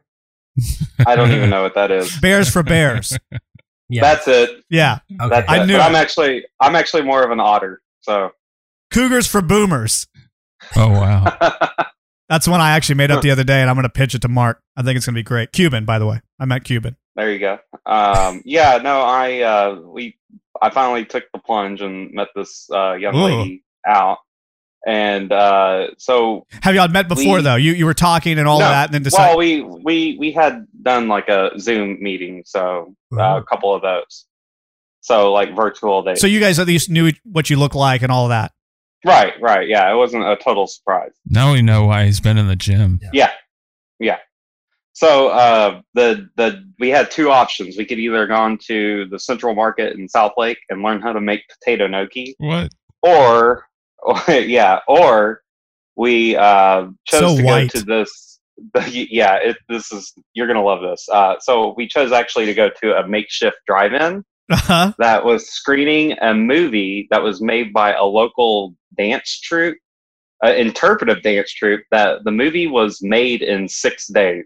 Speaker 7: I don't even know what that is.
Speaker 4: Bears for bears.
Speaker 5: Yeah.
Speaker 7: That's it.
Speaker 4: Yeah.
Speaker 5: okay.
Speaker 7: That's
Speaker 4: I
Speaker 7: it.
Speaker 4: knew
Speaker 7: But
Speaker 4: it.
Speaker 7: I'm actually, I'm actually more of an otter. So.
Speaker 4: Cougars for boomers.
Speaker 6: Oh wow.
Speaker 4: That's one I actually made up the other day, and I'm going to pitch it to Mark. I think it's going to be great. Cuban, by the way. I met Cuban.
Speaker 7: There you go. Um, yeah, no, I uh, we I finally took the plunge and met this uh, young
Speaker 4: Ooh.
Speaker 7: lady out, and uh, so
Speaker 4: Have y'all met before,
Speaker 7: We-
Speaker 4: though? You you were talking and all
Speaker 7: no,
Speaker 4: of that, and then decided.
Speaker 7: well, we we we had done like a Zoom meeting, so uh, a couple of those, so like virtual days.
Speaker 4: so you guys at least knew what you look like and all of that.
Speaker 7: right, right, yeah, it wasn't a total surprise.
Speaker 6: Now we know why he's been in the gym.
Speaker 7: Yeah, yeah. So uh, the the we had two options. We could either gone to the Central Market in South Lake and learn how to make potato gnocchi,
Speaker 6: What?
Speaker 7: or, or yeah, or we uh, chose
Speaker 4: So
Speaker 7: to
Speaker 4: white.
Speaker 7: go to this. The, yeah, it, this is you're gonna love this. Uh, so we chose actually to go to a makeshift drive-in
Speaker 4: Uh-huh.
Speaker 7: that was screening a movie that was made by a local dance troupe, uh, interpretive dance troupe. That the movie was made in six days.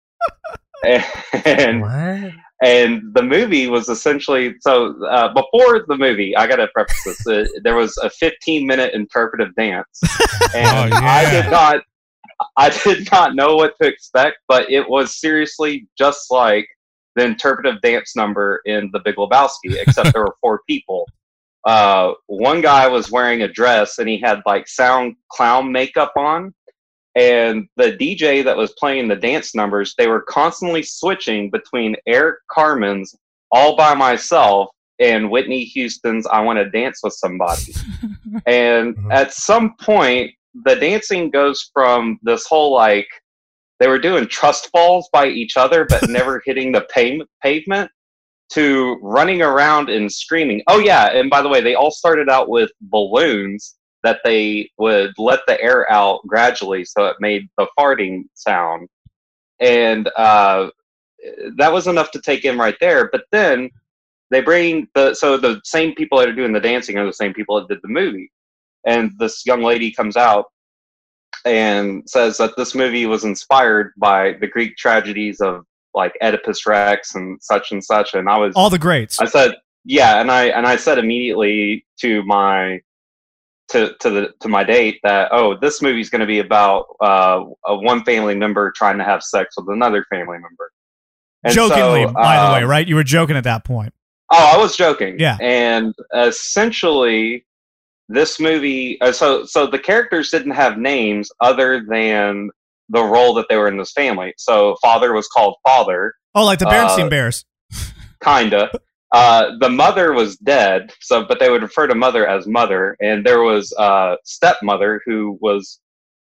Speaker 7: and
Speaker 5: What?
Speaker 7: and the movie was essentially so uh, before the movie I gotta preface this uh, there was a fifteen minute interpretive dance and
Speaker 6: Oh,
Speaker 7: I
Speaker 6: yeah.
Speaker 7: did not I did not know what to expect, but it was seriously just like the interpretive dance number in The Big Lebowski, except there were four people. Uh, one guy was wearing a dress and he had like sound clown makeup on. And the D J that was playing the dance numbers, they were constantly switching between Eric Carmen's All By Myself and Whitney Houston's I Want to Dance with Somebody. And at some point, the dancing goes from this whole like, they were doing trust falls by each other, but never hitting the pave- pavement, to running around and screaming. Oh, yeah. And by the way, they all started out with balloons that they would let the air out gradually so it made the farting sound. And uh, that was enough to take in right there. But then they bring the, so the same people that are doing the dancing are the same people that did the movie. And this young lady comes out and says that this movie was inspired by the Greek tragedies of like Oedipus Rex and such and such. And I was,
Speaker 4: All the greats.
Speaker 7: I said, yeah. And I, and I said immediately to my, to, to the, to my date that, oh, this movie's going to be about uh, a one family member trying to have sex with another family member. And
Speaker 4: Jokingly,
Speaker 7: so,
Speaker 4: by the
Speaker 7: um,
Speaker 4: way, right? You were joking at that point.
Speaker 7: Oh, I was joking.
Speaker 4: Yeah.
Speaker 7: And essentially, this movie. Uh, so, so the characters didn't have names other than the role that they were in this family. So, father was called Father.
Speaker 4: Oh, like the Berenstain
Speaker 7: uh,
Speaker 4: Bears.
Speaker 7: Kinda. Uh, the mother was dead. So, but they would refer to mother as mother. And there was uh, stepmother who was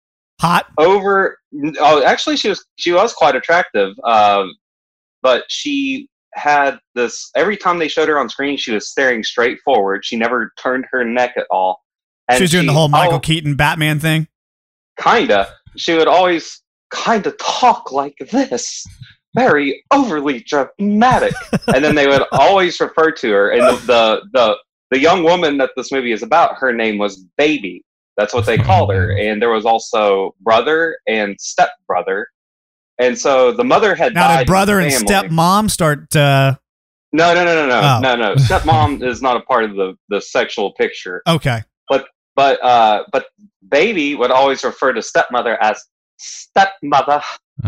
Speaker 4: hot.
Speaker 7: Over. Oh, actually, she was. She was quite attractive. Uh, but she had this, every time they showed her on screen, she was staring straight forward. She never turned her neck at all. And
Speaker 4: she was doing
Speaker 7: she,
Speaker 4: the whole Michael
Speaker 7: oh,
Speaker 4: Keaton Batman thing.
Speaker 7: Kinda. She would always kind of talk like this, very overly dramatic. And then they would always refer to her. And the, the the the young woman that this movie is about, her name was Baby. That's what they called her. And there was also brother and stepbrother. And so the mother had
Speaker 4: now,
Speaker 7: died.
Speaker 4: Did brother and stepmom start? Uh...
Speaker 7: No, no, no, no, no,
Speaker 4: oh.
Speaker 7: no, no. Stepmom is not a part of the, the sexual picture.
Speaker 4: Okay,
Speaker 7: but but uh, but Baby would always refer to stepmother as stepmother,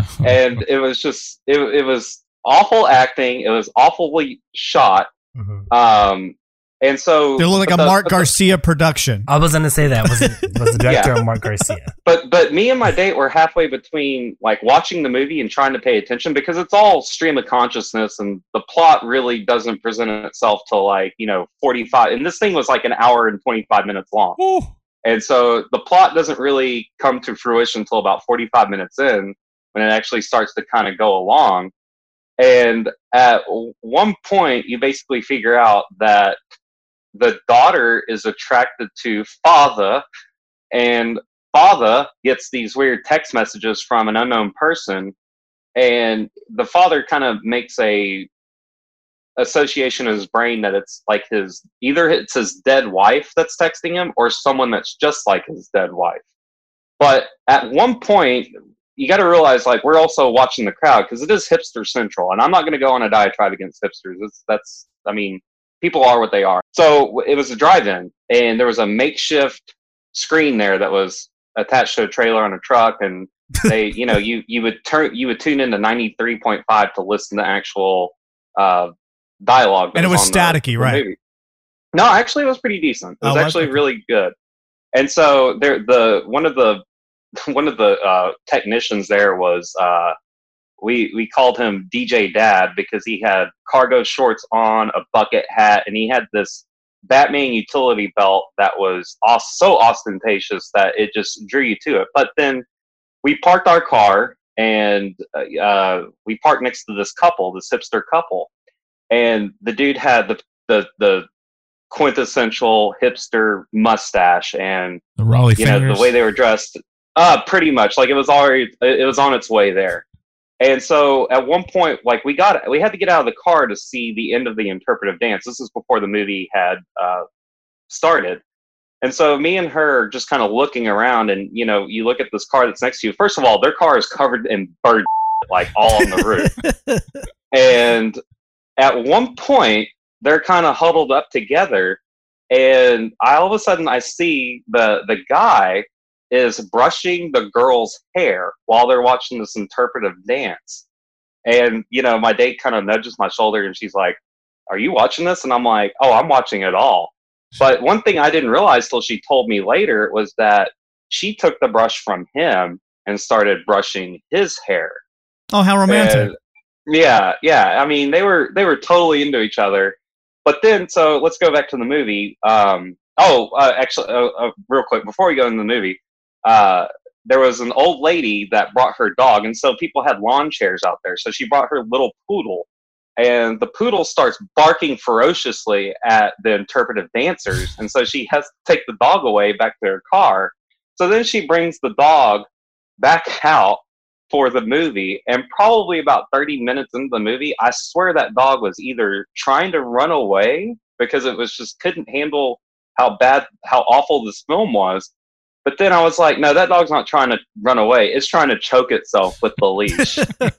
Speaker 7: and it was just it it was awful acting. It was awfully shot. Mm-hmm. Um, and so
Speaker 4: they look like a
Speaker 7: the,
Speaker 4: Mark
Speaker 7: the,
Speaker 4: Garcia production.
Speaker 5: I was going to say that was was the director yeah. of Mark Garcia.
Speaker 7: But but me and my date were halfway between like watching the movie and trying to pay attention because it's all stream of consciousness and the plot really doesn't present itself till like you know forty-five. And this thing was like an hour and twenty-five minutes long. Ooh. And so the plot doesn't really come to fruition until about forty-five minutes in when it actually starts to kind of go along. And at one point, you basically figure out that the daughter is attracted to father, and father gets these weird text messages from an unknown person, and the father kind of makes a association in his brain that it's like his either it's his dead wife that's texting him or someone that's just like his dead wife. But at one point, you got to realize like we're also watching the crowd because it is hipster central, and I'm not going to go on a diatribe against hipsters. It's, that's I mean. People are what they are. So it was a drive-in, and there was a makeshift screen there that was attached to a trailer on a truck, and they, you know, you you would turn you would tune into ninety-three point five to listen to actual uh, dialogue.
Speaker 4: And it was staticky,
Speaker 7: the, the
Speaker 4: right?
Speaker 7: movie. No, actually, it was pretty decent. It was
Speaker 4: oh,
Speaker 7: actually
Speaker 4: okay.
Speaker 7: really good. And so there, the one of the one of the uh, technicians there was. Uh, We we called him D J Dad because he had cargo shorts on, a bucket hat, and he had this Batman utility belt that was os- so ostentatious that it just drew you to it. But then we parked our car, and uh, we parked next to this couple, this hipster couple, and the dude had the the, the quintessential hipster mustache and
Speaker 6: the Raleigh
Speaker 7: you know
Speaker 6: fingers.
Speaker 7: the way they were dressed. Uh, pretty much like it was already it was on its way there. And so at one point, like we got, we had to get out of the car to see the end of the interpretive dance. This is before the movie had uh, started. And so me and her are just kind of looking around, and you know, you look at this car that's next to you. First of all, their car is covered in bird, like all on the roof. And at one point, they're kind of huddled up together, and I all of a sudden I see the the guy is brushing the girl's hair while they're watching this interpretive dance. And, you know, my date kind of nudges my shoulder and she's like, "Are you watching this?" And I'm like, "Oh, I'm watching it all." But one thing I didn't realize till she told me later was that she took the brush from him and started brushing his hair.
Speaker 4: Oh, how romantic.
Speaker 7: And yeah, yeah. I mean, they were they were totally into each other. But then, so let's go back to the movie. Um, oh, uh, actually, uh, uh, real quick, before we go into the movie, Uh, there was an old lady that brought her dog, and so people had lawn chairs out there. So she brought her little poodle, and the poodle starts barking ferociously at the interpretive dancers, and so she has to take the dog away back to her car. So then she brings the dog back out for the movie, and probably about thirty minutes into the movie, I swear that dog was either trying to run away because it was just couldn't handle how bad, how awful this film was. But then I was like, no, that dog's not trying to run away. It's trying to choke itself with the leash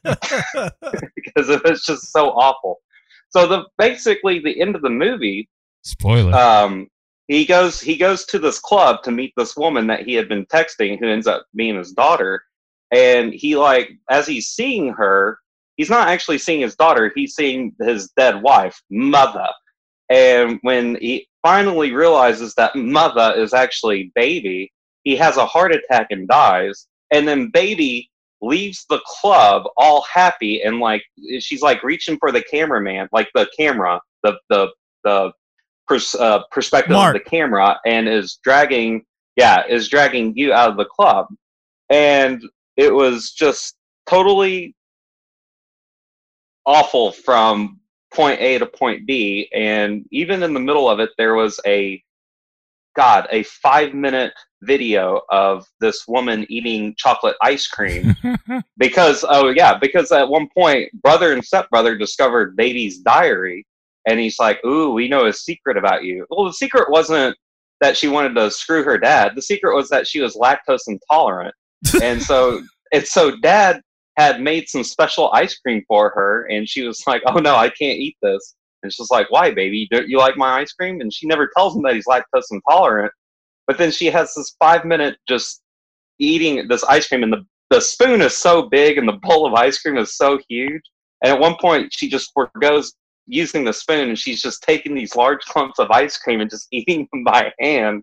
Speaker 7: because it was just so awful. So the basically the end of the movie,
Speaker 6: spoiler.
Speaker 7: Um, he goes he goes to this club to meet this woman that he had been texting, who ends up being his daughter. And he like as he's seeing her, he's not actually seeing his daughter. He's seeing his dead wife, mother. And when he finally realizes that mother is actually baby, he has a heart attack and dies. And then baby leaves the club all happy and like she's like reaching for the cameraman, like the camera, the the the pers- uh, perspective
Speaker 4: Mark.
Speaker 7: of the camera, and is dragging, yeah, is dragging you out of the club. And it was just totally awful from point A to point B, and even in the middle of it, there was a, God, a five minute video of this woman eating chocolate ice cream because, oh yeah, because at one point, brother and stepbrother discovered baby's diary, and he's like, ooh, we know a secret about you. Well, the secret wasn't that she wanted to screw her dad. The secret was that she was lactose intolerant. and so, and so dad had made some special ice cream for her, and she was like, oh no, I can't eat this. And she's like, why, baby? Don't you like my ice cream? And she never tells him that he's lactose intolerant. But then she has this five minute just eating this ice cream, and the, the spoon is so big and the bowl of ice cream is so huge. And at one point, she just forgoes using the spoon, and she's just taking these large clumps of ice cream and just eating them by hand.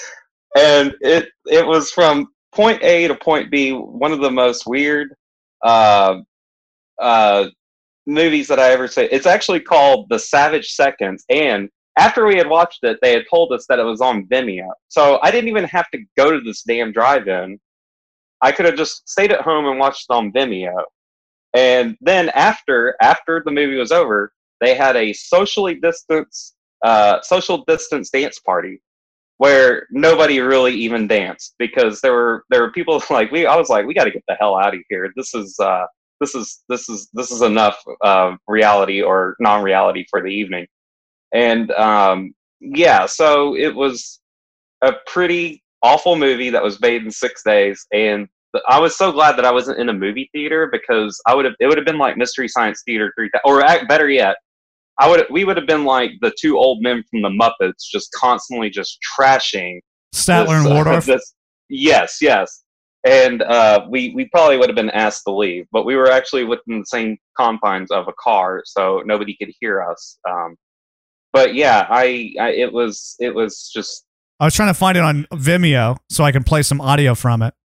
Speaker 7: And it it was from point A to point B, one of the most weird uh, uh, movies that I ever say. It's actually called The Savage Seconds, and after we had watched it, they had told us that it was on Vimeo. So I didn't even have to go to this damn drive-in. I could have just stayed at home and watched it on Vimeo. And then after after the movie was over, they had a socially distanced uh, social distance dance party where nobody really even danced, because there were there were people like we. I was like, we got to get the hell out of here. This is uh, this is this is this is enough uh, reality or non-reality for the evening. And um, yeah, so it was a pretty awful movie that was made in six days, and I was so glad that I wasn't in a movie theater, because I would have it would have been like Mystery Science Theater three, or better yet, I would we would have been like the two old men from the Muppets, just constantly just trashing
Speaker 4: Statler
Speaker 7: this,
Speaker 4: and Waldorf.
Speaker 7: Uh, this, yes, yes, and uh, we we probably would have been asked to leave, but we were actually within the same confines of a car, so nobody could hear us. Um, but yeah, I, I it was it was just.
Speaker 4: I was trying to find it on Vimeo so I can play some audio from it.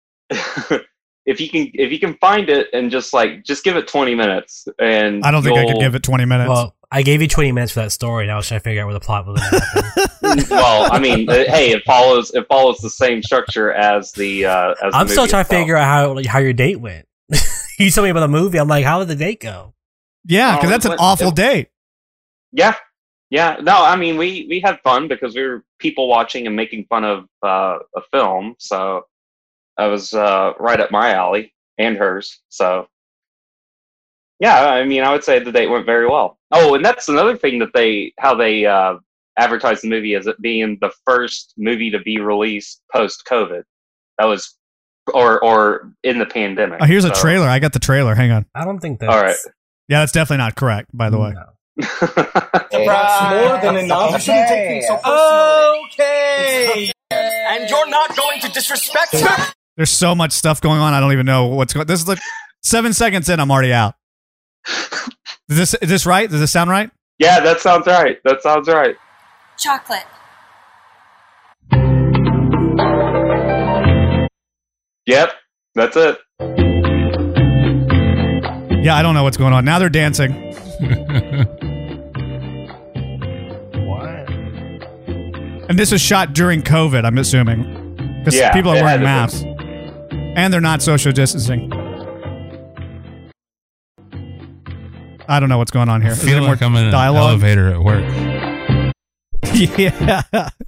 Speaker 7: if you can if you can find it and just like just give it twenty minutes, and
Speaker 4: I don't think I could give it twenty minutes.
Speaker 5: Well, I gave you twenty minutes for that story, and I was trying to figure out where the plot was going to happen.
Speaker 7: Well, I mean, uh, hey, it follows it follows the same structure as the. Uh, as
Speaker 5: I'm
Speaker 7: the
Speaker 5: still
Speaker 7: movie
Speaker 5: trying
Speaker 7: itself.
Speaker 5: to figure out how like, how your date went. You told me about the movie. I'm like, how did the date go?
Speaker 4: Yeah, because
Speaker 7: Oh,
Speaker 4: that's an
Speaker 7: it-
Speaker 4: awful
Speaker 7: it-
Speaker 4: date.
Speaker 7: Yeah, yeah. No, I mean, we we had fun because we were people watching and making fun of uh, a film, so that was uh, right up my alley and hers. So. Yeah, I mean, I would say the date went very well. Oh, and that's another thing that they, how they uh, advertised the movie as it being the first movie to be released post-COVID. That was, or or in the pandemic.
Speaker 4: Oh, here's a
Speaker 7: So-
Speaker 4: trailer. I got the trailer. Hang on.
Speaker 5: I don't think that's...
Speaker 7: All right.
Speaker 4: Yeah, that's definitely not correct, by the way.
Speaker 13: Perhaps more than enough. You shouldn't take things so personally. Okay. And you're not going to disrespect her.
Speaker 4: There's so much stuff going on. I don't even know what's going. This is like seven seconds in. I'm already out. Is this is this right? Does this sound right?
Speaker 7: Yeah, that sounds right. That sounds right.
Speaker 14: Chocolate.
Speaker 7: Yep, that's it.
Speaker 4: Yeah, I don't know what's going on. Now they're dancing.
Speaker 5: What?
Speaker 4: And this was shot during COVID, I'm assuming. Because
Speaker 7: Yeah,
Speaker 4: people are
Speaker 7: it
Speaker 4: wearing
Speaker 7: had to
Speaker 4: masks. And they're not social distancing. I don't know what's going on here.
Speaker 6: I
Speaker 4: Is there
Speaker 6: feel
Speaker 4: more
Speaker 6: like I'm in an
Speaker 4: dialogue?
Speaker 6: elevator at work.
Speaker 4: Yeah.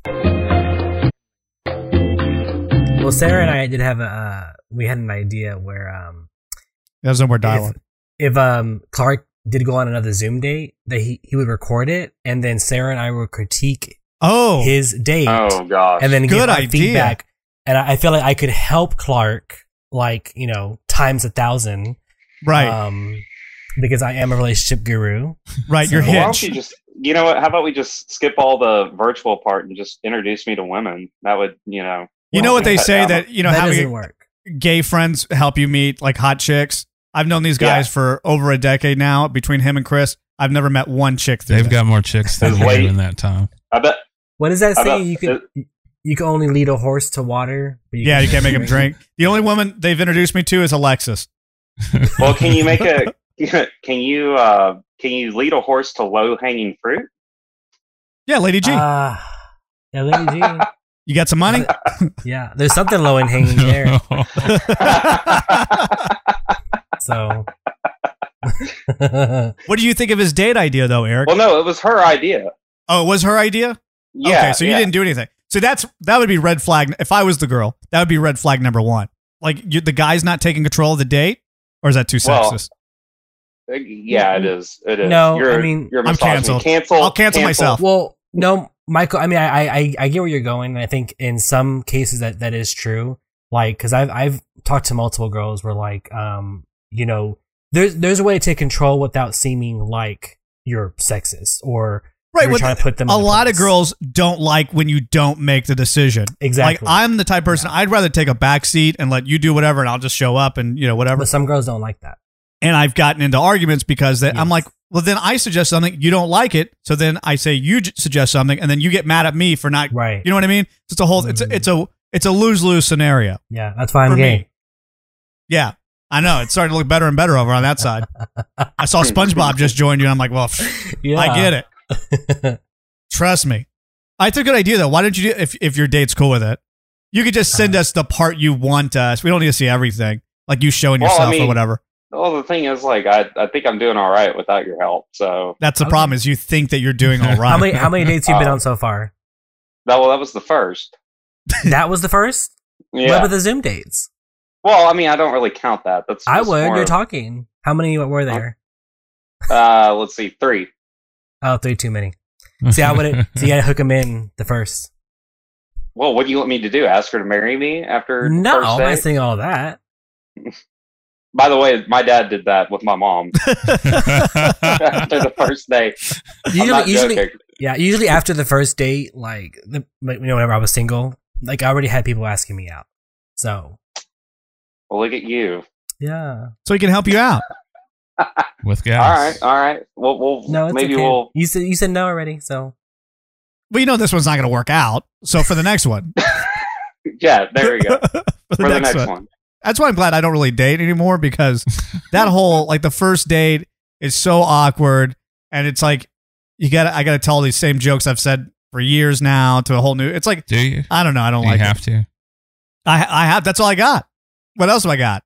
Speaker 5: Well, Sarah and I did have a... Uh, we had an idea where... um.
Speaker 4: There's no more dialogue.
Speaker 5: If, if um Clark did go on another Zoom date, that he, he would record it, and then Sarah and I would critique
Speaker 4: oh.
Speaker 5: his date.
Speaker 7: Oh, gosh.
Speaker 5: And then give
Speaker 4: Good
Speaker 5: our
Speaker 4: idea.
Speaker 5: feedback. And I, I feel like I could help Clark, like, you know, times a thousand.
Speaker 4: Right.
Speaker 5: Um, because I am a relationship guru.
Speaker 4: Right,
Speaker 5: So-
Speaker 4: you're
Speaker 7: Well, why don't
Speaker 4: Hitch.
Speaker 7: you just, you know what? How about we just skip all the virtual part and just introduce me to women? That would, you know.
Speaker 4: You know what they
Speaker 7: cut
Speaker 4: say
Speaker 7: down
Speaker 4: that, you know,
Speaker 5: that
Speaker 4: having
Speaker 5: doesn't work.
Speaker 4: gay friends help you meet like hot chicks. I've known these guys
Speaker 7: Yeah.
Speaker 4: for over a decade now, between him and Chris. I've never met one chick through
Speaker 6: They've
Speaker 4: that.
Speaker 6: got more chicks than you in that time.
Speaker 7: I bet.
Speaker 5: What does that
Speaker 7: I
Speaker 5: say?
Speaker 7: bet-
Speaker 5: You can you can only lead a horse to water. But
Speaker 4: Yeah, you can't make him drink. The only woman they've introduced me to is Alexis.
Speaker 7: Well, can you make a? Can you uh, can you lead a horse to low hanging fruit?
Speaker 4: Yeah, Lady G.
Speaker 5: Uh, yeah, Lady G.
Speaker 4: You got some money?
Speaker 5: Yeah, there's something low and hanging there. So,
Speaker 4: What do you think of his date idea, though, Eric?
Speaker 7: Well, no, it was her idea.
Speaker 4: Oh, it was her idea?
Speaker 7: Yeah,
Speaker 4: Okay, so you
Speaker 7: yeah.
Speaker 4: didn't do anything. So that's that would be red flag. If I was the girl, that would be red flag number one. Like, you, the guy's not taking control of the date? Or is that too
Speaker 7: Well,
Speaker 4: sexist?
Speaker 7: Uh, Yeah, it is. It is.
Speaker 5: No,
Speaker 7: you're,
Speaker 5: I mean-
Speaker 7: you're
Speaker 4: I'm
Speaker 7: misogyny.
Speaker 4: canceled.
Speaker 7: Cancel.
Speaker 4: I'll cancel myself.
Speaker 5: well, no, Michael. I mean, I, I, I get where you're going. And I think in some cases that, that is true. Like, because I've, I've talked to multiple girls where, like, um, you know, there's, there's a way to take control without seeming like you're sexist or
Speaker 4: Right,
Speaker 5: you're
Speaker 4: well,
Speaker 5: trying to put them.
Speaker 4: a
Speaker 5: in
Speaker 4: lot
Speaker 5: place.
Speaker 4: of girls don't like when you don't make the decision.
Speaker 5: Exactly.
Speaker 4: Like, I'm the type of person, I'd rather take a back seat and let you do whatever, and I'll just show up and, you know, whatever.
Speaker 5: But some girls don't like that.
Speaker 4: And I've gotten into arguments because they, I'm
Speaker 5: Yes.
Speaker 4: like, well, then I suggest something, you don't like it, so then I say you j- suggest something, and then you get mad at me for not.
Speaker 5: Right.
Speaker 4: You know what I mean? It's a whole. It's a. It's a. It's a lose lose scenario.
Speaker 5: Yeah, that's why I'm
Speaker 4: For
Speaker 5: gay.
Speaker 4: me. Yeah, I know. It's starting to look better and better over on that side. I saw SpongeBob just joined you, and I'm like, well, pff,
Speaker 5: Yeah.
Speaker 4: I get it. Trust me. It's a good idea though. Why don't you do if if your date's cool with it? You could just send us the part you want us. We don't need to see everything, like you showing
Speaker 7: Well, I
Speaker 4: yourself or
Speaker 7: mean-
Speaker 4: whatever.
Speaker 7: Well, the thing is, like, I, I think I'm doing all right without your help. So
Speaker 4: That's the problem is you think that you're doing all right.
Speaker 5: How many how many dates you been
Speaker 7: Uh,
Speaker 5: on so far?
Speaker 7: that well, that was the first.
Speaker 5: That was the first.
Speaker 7: Yeah.
Speaker 5: What about the Zoom dates?
Speaker 7: Well, I mean, I don't really count that. That's
Speaker 5: I
Speaker 7: just
Speaker 5: would.
Speaker 7: more
Speaker 5: You're
Speaker 7: of-
Speaker 5: talking. How many were there?
Speaker 7: Uh, let's see, three.
Speaker 5: Oh, three too many. See, I would. See, I hook them in the first.
Speaker 7: Well, what do you want me to do? Ask her to marry me after the
Speaker 5: No,
Speaker 7: first
Speaker 5: I'm
Speaker 7: date?
Speaker 5: not saying all that.
Speaker 7: By the way, my dad did that with my mom after the first date. I'm
Speaker 5: Usually,
Speaker 7: not
Speaker 5: usually,
Speaker 7: joking.
Speaker 5: yeah. Usually after the first date, like the, like, you know, whenever I was single, like I already had people asking me out. So
Speaker 7: Well, look at you.
Speaker 5: yeah.
Speaker 4: So he can help you out.
Speaker 6: With gas.
Speaker 7: All right, all right. Well, we'll
Speaker 5: No, it's
Speaker 7: maybe
Speaker 5: okay.
Speaker 7: we'll.
Speaker 5: You said you said no already. So
Speaker 4: Well, you know this one's not going to work out. So for the next one,
Speaker 7: Yeah, there we go.
Speaker 4: for the,
Speaker 7: For the
Speaker 4: next,
Speaker 7: next
Speaker 4: one.
Speaker 7: one.
Speaker 4: That's why I'm glad I don't really date anymore because that whole like the first date is so awkward, and it's like you got to I got to tell these same jokes I've said for years now to a whole new. It's like
Speaker 6: Do you?
Speaker 4: I don't know. I don't
Speaker 6: Do
Speaker 4: like
Speaker 6: you
Speaker 4: it.
Speaker 6: have to?
Speaker 4: I I have. That's all I got. What else have I got?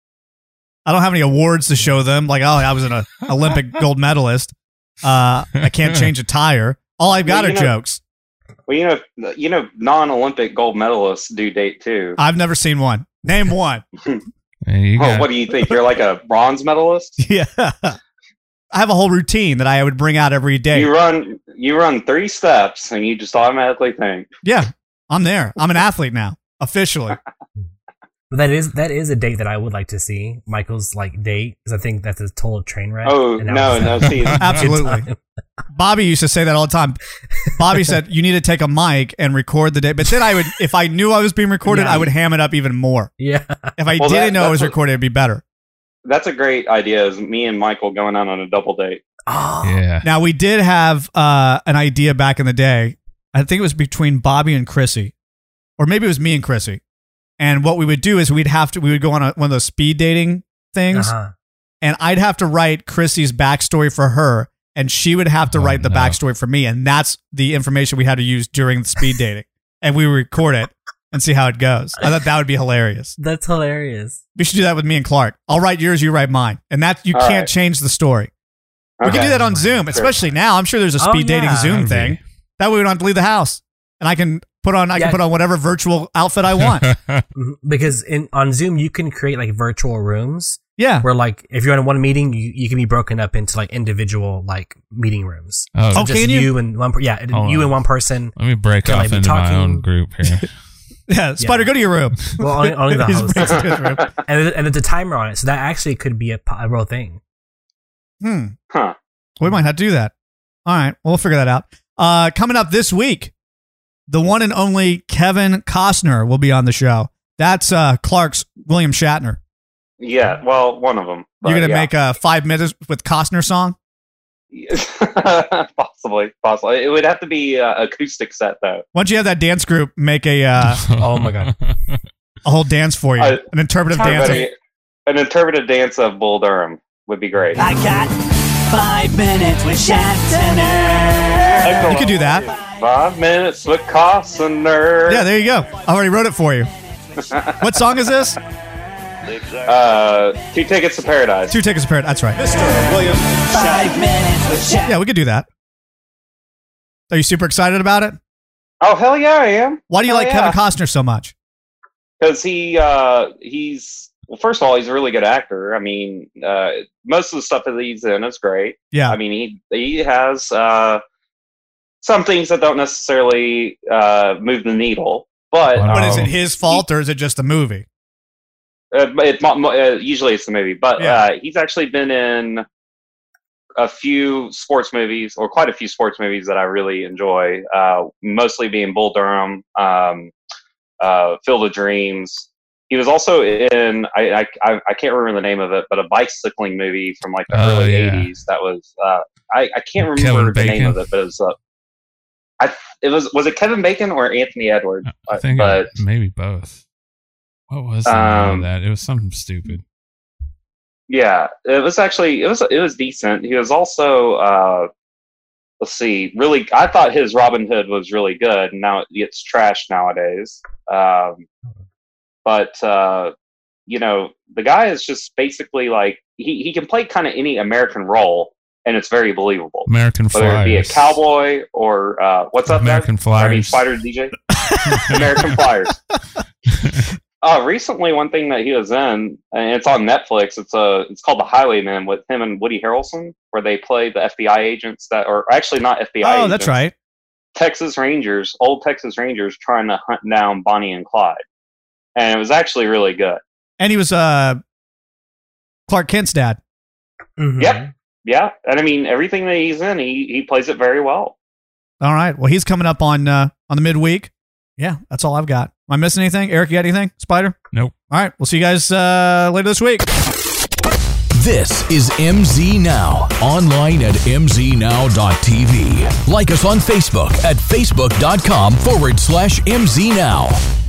Speaker 4: I don't have any awards to show them. Like, oh, I was an uh, Olympic gold medalist. Uh, I can't change a tire. All I've got
Speaker 7: Well,
Speaker 4: are
Speaker 7: you know-
Speaker 4: jokes.
Speaker 7: Well, you know, you know, non-Olympic gold medalists do date too.
Speaker 4: I've never seen one. Name one.
Speaker 6: Hey, you
Speaker 7: Oh,
Speaker 6: got-
Speaker 7: what do you think? You're like a bronze medalist?
Speaker 4: Yeah. I have a whole routine that I would bring out every day.
Speaker 7: You run, you run three steps, and you just automatically think.
Speaker 4: Yeah, I'm there. I'm an athlete now, officially.
Speaker 5: but that is that is a date that I would like to see. Michael's like date because I think that's a total train wreck.
Speaker 7: Oh,
Speaker 5: and that
Speaker 7: no,
Speaker 5: was-
Speaker 7: no, see-
Speaker 4: Absolutely.
Speaker 5: Good time.
Speaker 4: Bobby used to say that all the time. Bobby said, you need to take a mic and record the day. But then I would, if I knew I was being recorded,
Speaker 5: Yeah.
Speaker 4: I would ham it up even more.
Speaker 5: Yeah.
Speaker 4: If I
Speaker 7: Well, that-
Speaker 4: didn't know it was
Speaker 7: that's what-
Speaker 4: recorded, it'd be better.
Speaker 7: That's a great idea. Is me and Michael going out on a double date?
Speaker 5: Oh,
Speaker 6: yeah.
Speaker 4: Now, we did have uh, an idea back in the day. I think it was between Bobby and Chrissy, or maybe it was me and Chrissy. And what we would do is we'd have to, we would go on a, one of those speed dating things,
Speaker 5: Uh-huh.
Speaker 4: and I'd have to write Chrissy's backstory for her, and she would have to
Speaker 6: Oh,
Speaker 4: write the
Speaker 6: no.
Speaker 4: backstory for me. And that's the information we had to use during the speed dating. And we would record it and see how it goes. I thought that would be hilarious.
Speaker 5: That's hilarious.
Speaker 4: We should do that with me and Clark. I'll write yours, you write mine. And that you
Speaker 7: All
Speaker 4: can't
Speaker 7: right.
Speaker 4: change the story. We can
Speaker 7: Okay.
Speaker 4: do that on Zoom,
Speaker 7: Sure.
Speaker 4: especially now. I'm sure there's a
Speaker 5: Oh,
Speaker 4: speed dating
Speaker 5: yeah.
Speaker 4: Zoom
Speaker 6: That'd
Speaker 4: thing.
Speaker 6: be-
Speaker 4: That way we don't have to leave the house. And I can put on I
Speaker 5: Yeah.
Speaker 4: can put on whatever virtual outfit I want.
Speaker 5: Mhm. Because in on Zoom you can create like virtual rooms
Speaker 4: Yeah.
Speaker 5: where like if you're in one meeting you, you can be broken up into like individual like meeting rooms.
Speaker 6: Oh,
Speaker 5: So
Speaker 4: Oh,
Speaker 5: just
Speaker 4: can you?
Speaker 5: and one per- yeah and
Speaker 6: Hold
Speaker 5: you
Speaker 6: on.
Speaker 5: and one person.
Speaker 6: Let me break
Speaker 5: Can I
Speaker 6: off
Speaker 5: be
Speaker 6: into my
Speaker 5: talking?
Speaker 6: own group here.
Speaker 4: Yeah. Spider, go to your room.
Speaker 5: Well, only, only the
Speaker 4: He's
Speaker 5: host.
Speaker 4: breaks into his room.
Speaker 5: and there's- and there's a timer on it, so that actually could be a, po- a real thing.
Speaker 4: Hmm.
Speaker 7: Huh.
Speaker 4: We might have to do that. All right. We'll figure that out. Uh, coming up this week, the one and only Kevin Costner will be on the show. That's uh, Clark's William Shatner.
Speaker 7: Yeah. Well, one of them.
Speaker 4: You're going to
Speaker 7: yeah.
Speaker 4: make a five minutes with Costner song?
Speaker 7: possibly, possibly. It would have to be uh, acoustic set though.
Speaker 4: Why don't you have that dance group make a uh,
Speaker 5: oh my god,
Speaker 4: a whole dance for you,
Speaker 7: Uh,
Speaker 4: an interpretive dance. Of,
Speaker 7: An interpretive dance of Bull Durham would be great.
Speaker 13: I got five minutes with Shattener.
Speaker 4: you could do that.
Speaker 7: Five minutes with Costner.
Speaker 4: Yeah, there you go. I already wrote it for you. What song is this?
Speaker 7: Uh, Two Tickets to Paradise.
Speaker 4: Two Tickets to Paradise. That's right.
Speaker 13: Mister William. Five minutes with Shattener.
Speaker 4: Yeah, we could do that. Are you super excited about it?
Speaker 7: Oh hell yeah, I am.
Speaker 4: Why do you
Speaker 7: Hell
Speaker 4: like
Speaker 7: yeah.
Speaker 4: Kevin Costner so much?
Speaker 7: Because he uh, he's well, first of all, he's a really good actor. I mean, uh, most of the stuff that he's in is great.
Speaker 4: Yeah.
Speaker 7: I mean, he he has uh, some things that don't necessarily uh, move the needle, but
Speaker 4: But is it his fault or is it just the movie?
Speaker 7: Uh, it, uh, usually it's the movie, but
Speaker 4: Yeah.
Speaker 7: uh, he's actually been in a few sports movies, or quite a few sports movies that I really enjoy. Uh, mostly being Bull Durham, um, uh, Field of Dreams. He was also in I, I I can't remember the name of it, but a bicycling movie from like the
Speaker 6: Oh,
Speaker 7: early
Speaker 6: yeah.
Speaker 7: eighties. That was uh, I I can't remember
Speaker 6: Kevin
Speaker 7: the
Speaker 6: Bacon?
Speaker 7: name of it, but it was uh, I it was was it Kevin Bacon or Anthony Edwards?
Speaker 6: I think
Speaker 7: but
Speaker 6: maybe both. What was the name
Speaker 7: Um,
Speaker 6: of that? It was something stupid.
Speaker 7: yeah, it was actually it was it was decent. He was also uh, let's see, really. I thought his Robin Hood was really good, and now it's trash nowadays. Um, but uh, you know, the guy is just basically like he he can play kind of any American role, and it's very believable.
Speaker 6: American
Speaker 7: Whether it be a
Speaker 6: Flyers.
Speaker 7: cowboy or uh, what's up,
Speaker 6: American
Speaker 7: Doug? I mean,
Speaker 6: Flyers.
Speaker 7: Spider D J. American Flyers. Uh, recently, one thing that he was in, and it's on Netflix. It's a, it's called The Highwaymen with him and Woody Harrelson, where they play the F B I agents that, or actually not F B I.
Speaker 4: Oh,
Speaker 7: agents,
Speaker 4: that's right.
Speaker 7: Texas Rangers, old Texas Rangers, trying to hunt down Bonnie and Clyde, and it was actually really good.
Speaker 4: And he was uh, Clark Kent's dad.
Speaker 5: Mm-hmm.
Speaker 7: Yep, yeah, and I mean everything that he's in, he he plays it very well.
Speaker 4: All right. Well, he's coming up on uh, on the midweek. Yeah, that's all I've got. Am I missing anything? Eric, you got anything? Spider?
Speaker 6: Nope.
Speaker 4: All right. We'll see you guys uh, later this week.
Speaker 1: This is M Z Now, online at m z now dot t v. Like us on Facebook at facebook.com forward slash MZNow.